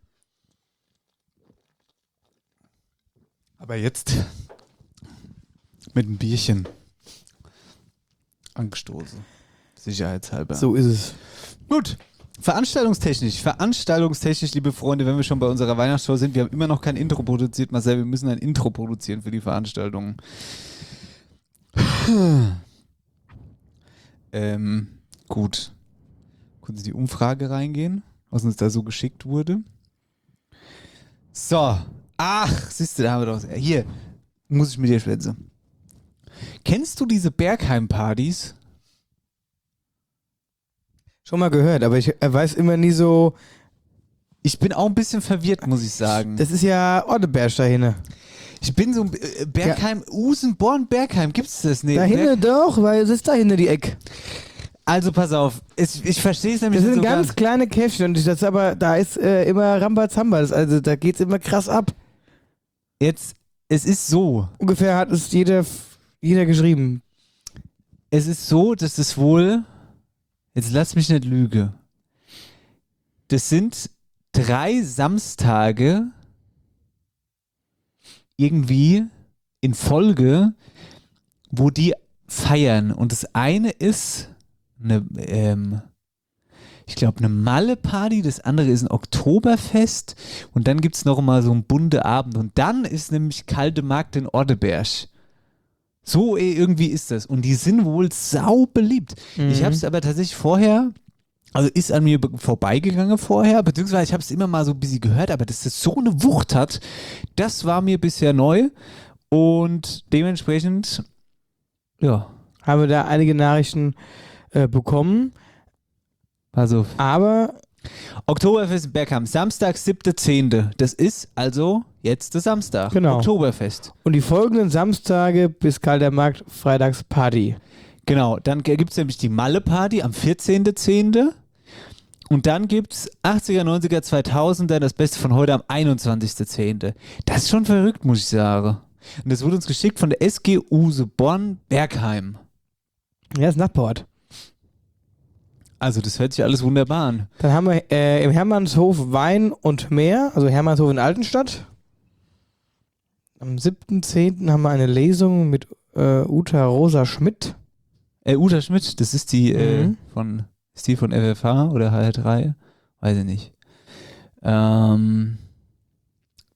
Aber jetzt mit einem Bierchen angestoßen. Sicherheitshalber. So ist es. Gut. Veranstaltungstechnisch, veranstaltungstechnisch, liebe Freunde, wenn wir schon bei unserer Weihnachtsshow sind, wir haben immer noch kein Intro produziert, Marcel, wir müssen ein Intro produzieren für die Veranstaltung. ähm, gut. Kurz in die Umfrage reingehen, was uns da so geschickt wurde. So. Ach, siehst du, da haben wir doch. Hier, muss ich mit dir schwätzen. Kennst du diese Bergheim-Partys? Schon mal gehört, aber ich äh, weiß immer nie so. Ich bin auch ein bisschen verwirrt, muss ich sagen. Das ist ja Ordeberg da hinten. Ich bin so äh, Bergheim, ja. Usenborn, Bergheim, gibt's das nicht? Da hinten doch, weil es ist da hinten die Ecke. Also pass auf, es, ich verstehe es nämlich nicht. Das sind so ganz ganz kleine Käfchen und das aber da ist äh, immer Rambazamba, also da geht's immer krass ab. Jetzt, es ist so. Ungefähr hat es jeder, jeder geschrieben. Es ist so, dass es wohl, jetzt lass mich nicht lügen, das sind drei Samstage irgendwie in Folge, wo die feiern. Und das eine ist eine, ähm, ich glaube, eine Malle-Party, das andere ist ein Oktoberfest und dann gibt es noch mal so einen bunte Abend und dann ist nämlich Kalte Markt in Ordeberg. So irgendwie ist das. Und die sind wohl sau beliebt. Mhm. Ich habe es aber tatsächlich vorher, also ist an mir vorbeigegangen vorher, beziehungsweise ich habe es immer mal so ein bisschen gehört, aber dass das so eine Wucht hat, das war mir bisher neu und dementsprechend, ja. Haben wir da einige Nachrichten äh, bekommen. Also, aber Oktoberfest in Bergheim, Samstag, siebter zehnter Das ist also jetzt der Samstag. Genau. Oktoberfest. Und die folgenden Samstage bis Kalter Markt, freitags Party. Genau, dann gibt es nämlich die Malle-Party am vierzehnten zehnten Und dann gibt es achtziger, neunziger, zweitausender, das Beste von heute am einundzwanzigsten zehnten Das ist schon verrückt, muss ich sagen. Und das wurde uns geschickt von der S G Useborn Bergheim. Ja, ist Nachbarort. Also das hört sich alles wunderbar an. Dann haben wir äh, im Hermannshof Wein und Meer, also Hermannshof in Altenstadt. Am siebten zehnten haben wir eine Lesung mit äh, Uta Rosa Schmidt. Äh, Uta Schmidt, das ist die mhm. äh, von, ist die von F F H oder H R drei? Weiß ich nicht. Ähm,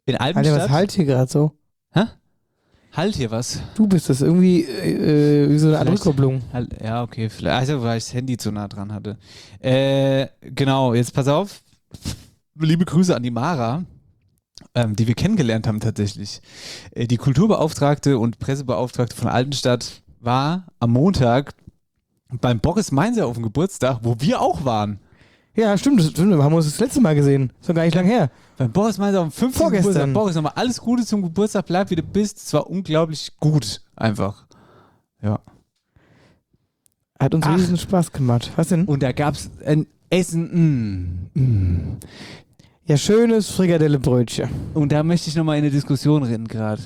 In Alter, Albenstadt. was halt hier gerade so? Hä? Halt hier was? Du bist das irgendwie äh, wie so eine Art Vielleicht- Rückkopplung. Halt, ja, okay. Vielleicht, also, weil ich das Handy zu nah dran hatte. Äh, genau, jetzt pass auf. Liebe Grüße an die Mara, ähm, die wir kennengelernt haben tatsächlich. Äh, die Kulturbeauftragte und Pressebeauftragte von Altenstadt war am Montag beim Boris Meinzer auf dem Geburtstag, wo wir auch waren. Ja, stimmt, das stimmt. Wir haben uns das letzte Mal gesehen. Ist doch gar nicht lang her. Beim Boris Meinzer auf dem fünfzehnten Vorgestern. Geburtstag. Boris, nochmal alles Gute zum Geburtstag, bleib wie du bist. Es war unglaublich gut, einfach. Ja. Hat uns Ach. riesen Spaß gemacht. Was denn? Und da gab es ein Essen. Mm, mm. Ja, schönes Frikadellebrötchen. Und da möchte ich nochmal in eine Diskussion reden gerade.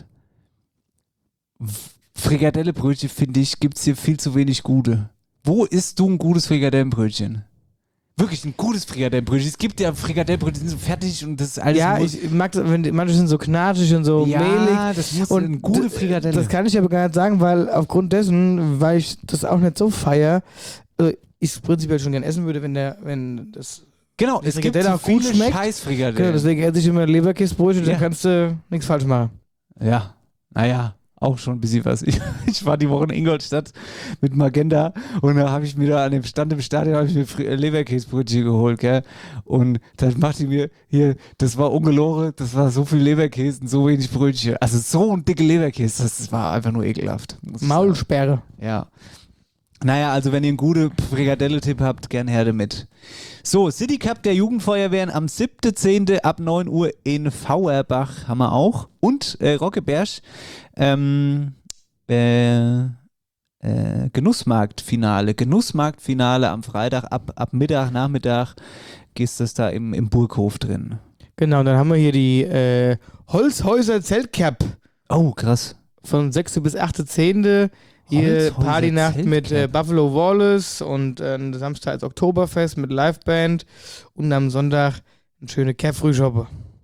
Frikadellebrötchen, finde ich, gibt es hier viel zu wenig gute. Wo isst du ein gutes Frikadellenbrötchen? Wirklich ein gutes Frikadellenbrötchen. Es gibt ja Frikadellenbrötchen, die sind so fertig und das ist alles. Ja, muss, ich mag das, wenn manche sind so knatschig und so ja, mehlig. das muss Und eine gute d- Frikadelle. Das kann ich aber gar nicht sagen, weil aufgrund dessen, weil ich das auch nicht so feier, also ich es prinzipiell schon gern essen würde, wenn der, wenn das genau, die es gibt Frikadelle so auch gut viele schmeckt. Scheißfrikadellen. Genau, deswegen esse ich immer Leberkäsebrötchen, Ja. da kannst du nichts falsch machen. Ja, naja, auch schon ein bisschen was. Ich, ich war die Woche in Ingolstadt mit Magenta und da habe ich mir da an dem Stand im Stadion habe ich mir Fri- Leberkäsebrötchen geholt, gell? Und dann machte ich mir hier, das war ungelogen, das war so viel Leberkäse und so wenig Brötchen. Also so ein dicke Leberkäse, das, das war einfach nur ekelhaft. muss ich Maulsperre. sagen. Ja. Naja, also wenn ihr einen guten Frikadelle-Tipp habt, gern her damit. So, City Cup der Jugendfeuerwehren am siebten zehnten ab neun Uhr in Fauerbach haben wir auch. Und äh, Rockeberg, ähm, äh, äh, Genussmarktfinale. Genussmarktfinale am Freitag ab, ab Mittag, Nachmittag ist das da im, im Burghof drin. Genau, dann haben wir hier die äh, Holzhäuser Zeltcap Oh, krass. von sechsten bis achten zehnten Hier Holzhäuser Partynacht mit äh, Zeltcap. Buffalo Wallace und äh, Samstag ist Oktoberfest mit Liveband und am Sonntag eine schöne Cap-Frühschoppe.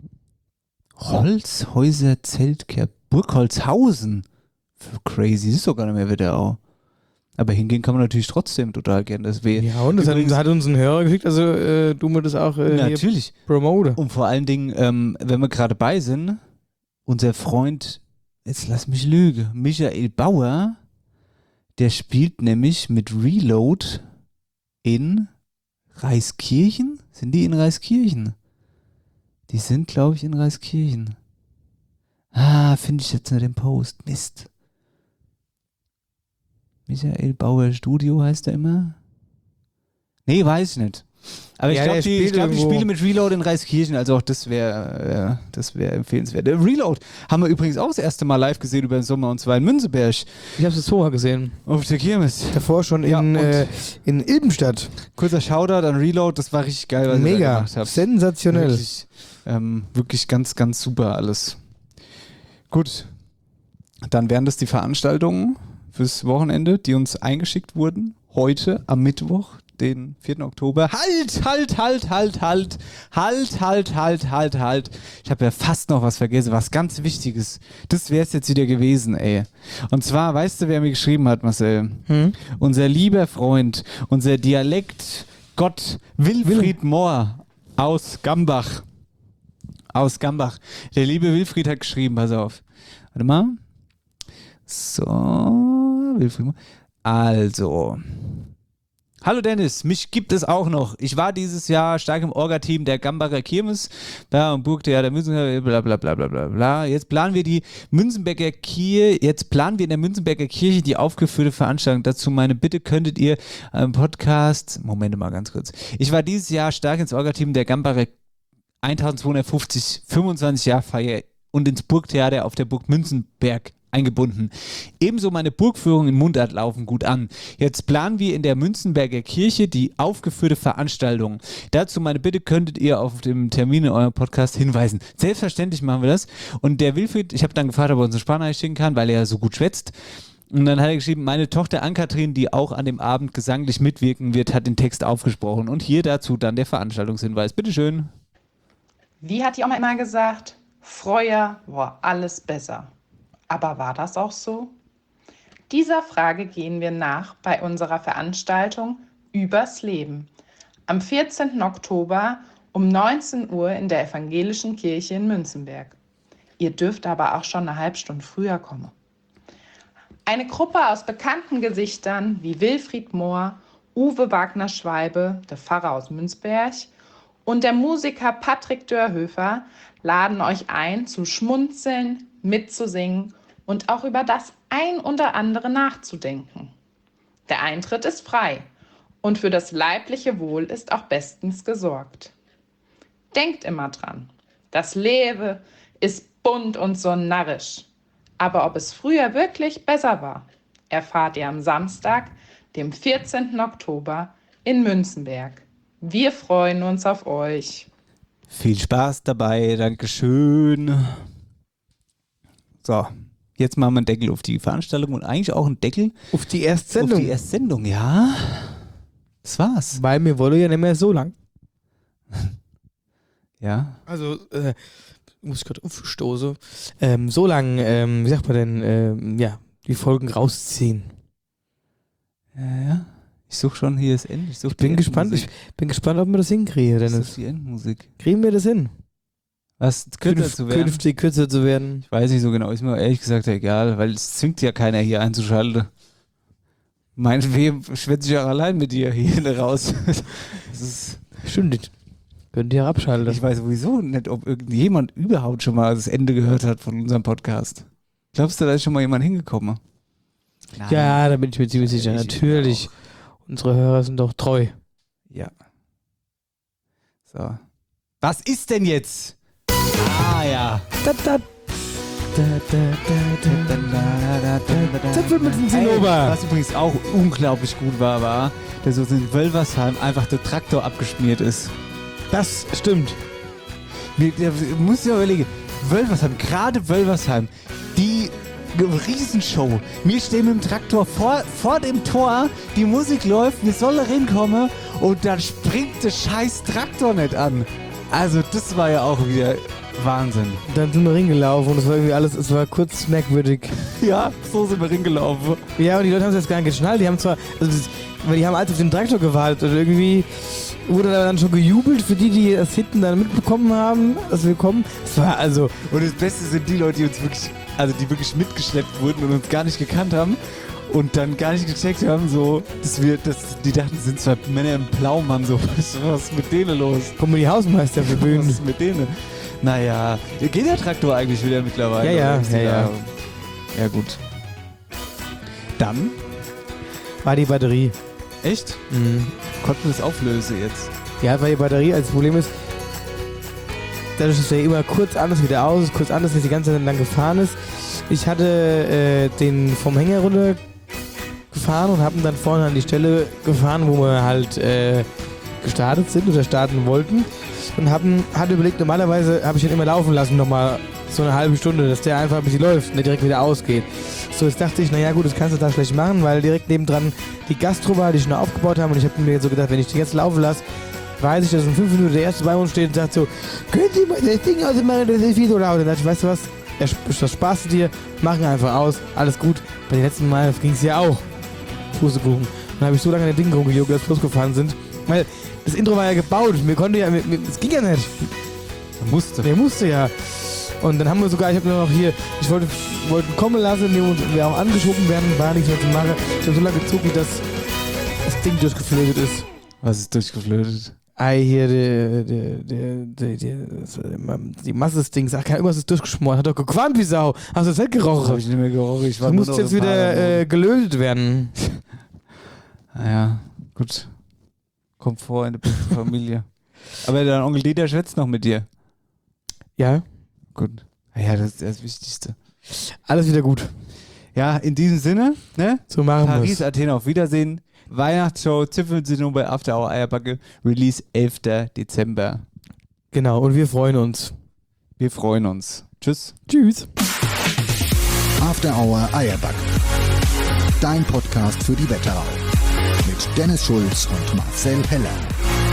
Holzhäuser Zeltcap. Burgholzhausen. Crazy, das ist doch gar nicht mehr Wetterau. Aber hingehen kann man natürlich trotzdem total gern. Das weh. Ja, und das hat, Übrigens- hat uns ein Hörer geschickt, also äh, du mir das auch äh, hier Natürlich. promote. Und vor allen Dingen, ähm, wenn wir gerade bei sind, unser Freund, jetzt lass mich lügen, Michael Bauer, der spielt nämlich mit Reload in Reiskirchen? Sind die in Reiskirchen? Die sind, glaube ich, in Reiskirchen. Ah, finde ich jetzt nicht den Post. Mist. Michael Bauer Studio heißt er immer? Nee, weiß ich nicht. Aber Ja, ich glaube, der die, ich spielt glaub, die irgendwo. spielen mit Reload in Reiskirchen, also auch das wäre äh, das wäre empfehlenswert. Der Reload haben wir übrigens auch das erste Mal live gesehen über den Sommer und zwar in Münzeberg Ich habe es vorher gesehen. auf der Kirmes. Davor schon Ja, in, und- äh, in Ilbenstadt. Kurzer Shoutout an Reload, das war richtig geil, was ihr da Mega. gemacht habt. Sensationell. Wirklich, ähm, wirklich ganz, ganz super alles. Gut, dann wären das die Veranstaltungen fürs Wochenende, die uns eingeschickt wurden. Heute am Mittwoch, den vierten Oktober. Halt, halt, halt, halt, halt, halt, halt, halt, halt, halt. Ich habe ja fast noch was vergessen, was ganz Wichtiges. Das wäre es jetzt wieder gewesen, ey. Und zwar, weißt du, wer mir geschrieben hat, Marcel? Hm? Unser lieber Freund, unser Dialektgott Wilfried Mohr aus Gambach. Aus Gambach. Der liebe Wilfried hat geschrieben, pass auf. Warte mal. So, Wilfried Mohr. Also. Hallo Dennis, mich gibt es auch noch. Ich war dieses Jahr stark im Orga-Team der Gambacher Kirmes, da im Burgtheater Münzenberger, bla bla bla bla bla bla. Jetzt planen wir die Münzenberger Kirche, jetzt planen wir in der Münzenberger Kirche die aufgeführte Veranstaltung. Dazu meine Bitte, könntet ihr im Podcast, Moment mal ganz kurz. Ich war dieses Jahr stark ins Orga-Team der Gambacher eintausendzweihundertfünfzig, fünfundzwanzig Jahr Feier und ins Burgtheater auf der Burg Münzenberg eingebunden. Ebenso meine Burgführung in Mundart laufen gut an. Jetzt planen wir in der Münzenberger Kirche die aufgeführte Veranstaltung. Dazu meine Bitte, könntet ihr auf dem Termin in eurem Podcast hinweisen. Selbstverständlich machen wir das. Und der Wilfried, ich habe dann gefragt, ob er uns eine Sprachnachricht schicken kann, weil er ja so gut schwätzt. Und dann hat er geschrieben, meine Tochter Ann-Kathrin, die auch an dem Abend gesanglich mitwirken wird, hat den Text aufgesprochen. Und hier dazu dann der Veranstaltungshinweis. Bitteschön. Wie hat die Oma immer gesagt? Früher war alles besser. Aber war das auch so? Dieser Frage gehen wir nach bei unserer Veranstaltung Übers Leben am vierzehnten Oktober um neunzehn Uhr in der Evangelischen Kirche in Münzenberg. Ihr dürft aber auch schon eine halbe Stunde früher kommen. Eine Gruppe aus bekannten Gesichtern wie Wilfried Mohr, Uwe Wagner-Schweibe, der Pfarrer aus Münzberg, und der Musiker Patrick Dörhöfer laden euch ein, zu schmunzeln, mitzusingen und auch über das ein oder andere nachzudenken. Der Eintritt ist frei und für das leibliche Wohl ist auch bestens gesorgt. Denkt immer dran, das Leben ist bunt und so narrisch. Aber ob es früher wirklich besser war, erfahrt ihr am Samstag, dem vierzehnten Oktober in Münzenberg. Wir freuen uns auf euch. Viel Spaß dabei, Dankeschön. So, jetzt machen wir einen Deckel auf die Veranstaltung und eigentlich auch einen Deckel auf die Erstsendung. Auf die Erstsendung, ja. Das war's. Weil mir wurde ja nicht mehr so lang. Ja. Also, äh, muss ich gerade aufstoßen. Ähm, so lang, ähm, wie sagt man denn, ähm, ja, die Folgen rausziehen. Ja, ja. Ich suche schon hier das Ende. Ich, ich bin gespannt, ich bin gespannt, ob wir das hinkriegen, Dennis. Ich die Endmusik. Kriegen wir das hin? Was, kürzer Künf, zu werden? Künftig kürzer zu werden. Ich weiß nicht so genau, ist mir ehrlich gesagt egal, weil es zwingt ja keiner hier einzuschalten. Meinetwegen schwätze ich auch allein mit dir hier raus. Das ist Stimmt nicht. Könnt ihr abschalten. Ich weiß sowieso nicht, ob irgendjemand überhaupt schon mal das Ende gehört hat von unserem Podcast. Glaubst du, da ist schon mal jemand hingekommen? Nein. Ja, da bin ich mir ziemlich sicher. Ich Natürlich. Unsere Hörer sind doch treu. Ja. So. Was ist denn jetzt? Ah ja. Da, da. Zipfel mit dem Zinnober. Was übrigens auch unglaublich gut war, war, dass so in Wölversheim einfach der Traktor abgeschmiert ist. Das stimmt. Mir, der, muss ich ja überlegen, Wölversheim, gerade Wölversheim, die Riesenshow. Wir stehen mit dem Traktor vor, vor dem Tor, die Musik läuft, wir sollen reinkommen und dann springt der scheiß Traktor nicht an. Also das war ja auch wieder Wahnsinn. Dann sind wir ringelaufen und es war irgendwie alles, es war kurz merkwürdig. Ja, so sind wir ringelaufen. Ja, und die Leute haben es jetzt gar nicht geschnallt, die haben zwar, also das, weil die haben alles auf den Traktor gewartet und irgendwie wurde da dann schon gejubelt für die, die das hinten dann mitbekommen haben, dass wir kommen. Es war also... Und das Beste sind die Leute, die uns wirklich, also die wirklich mitgeschleppt wurden und uns gar nicht gekannt haben und dann gar nicht gecheckt haben, so, dass wir, dass die dachten, sind zwei Männer im Blaumann, so, was, was ist mit denen los? Kommen die Hausmeister für Bühnen. Was ist mit denen? Naja, geht der Traktor eigentlich wieder mittlerweile? Ja, ja, ja, ja. Ja, gut. Dann war die Batterie. Echt? Mhm. Konnten wir das auflösen jetzt? Ja, weil die Batterie, als das Problem ist, dadurch, dass er immer kurz an ist, wieder aus ist, kurz an ist, dass die ganze Zeit lang gefahren ist. Ich hatte äh, den vom Hänger runter gefahren und habe ihn dann vorne an die Stelle gefahren, wo wir halt äh, gestartet sind oder starten wollten. Und haben, hatte überlegt, normalerweise habe ich ihn immer laufen lassen, nochmal so eine halbe Stunde, dass der einfach ein bisschen läuft und der direkt wieder ausgeht. So, jetzt dachte ich, naja gut, das kannst du da schlecht machen, weil direkt nebendran die Gastro war, die schon aufgebaut haben und ich habe mir jetzt so gedacht, wenn ich die jetzt laufen lasse, weiß ich, dass in fünf Minuten der Erste bei uns steht und sagt so, können Sie mal das Ding ausmachen, das ist viel so laut. Und dann dachte ich, weißt du was, das sparst du dir, machen einfach aus, alles gut. Bei den letzten Mal ging es ja auch. Pustekuchen. Dann habe ich so lange an den Ding rumgejuckt, als wir losgefahren sind, weil das Intro war ja gebaut, mir konnte ja, es ging ja nicht. Er musste. Der musste ja. Und dann haben wir sogar, ich habe nur noch hier, ich wollte, wollte kommen lassen, indem wir auch angeschoben werden, war nichts mehr zu machen. Ich habe so lange gezogen, dass das Ding durchgeflötet ist. Was ist durchgeflötet? Ei, hier, die, die, die, die, die, die Masse des Dings, ach, irgendwas ist durchgeschmort, hat doch gequalmt wie Sau. Hast du das nicht gerochen? Hab ich nicht mehr gerochen, ich war Du musst jetzt wieder äh, gelötet werden. Naja, gut. Kommt vor in der besten Familie. Aber dein Onkel Dieter schwätzt noch mit dir. Ja. Gut. Ja, das ist das Wichtigste. Alles wieder gut. Ja, in diesem Sinne, ne? So machen wir Paris, Athen, auf Wiedersehen. Weihnachtsshow, Zipfelsinum bei After Hour Eierbacke. Release elfter Dezember. Genau, und wir freuen uns. Wir freuen uns. Tschüss. Tschüss. After Hour Eierbacke. Dein Podcast für die Wetterau. Mit Dennis Schulz und Marcel Heller.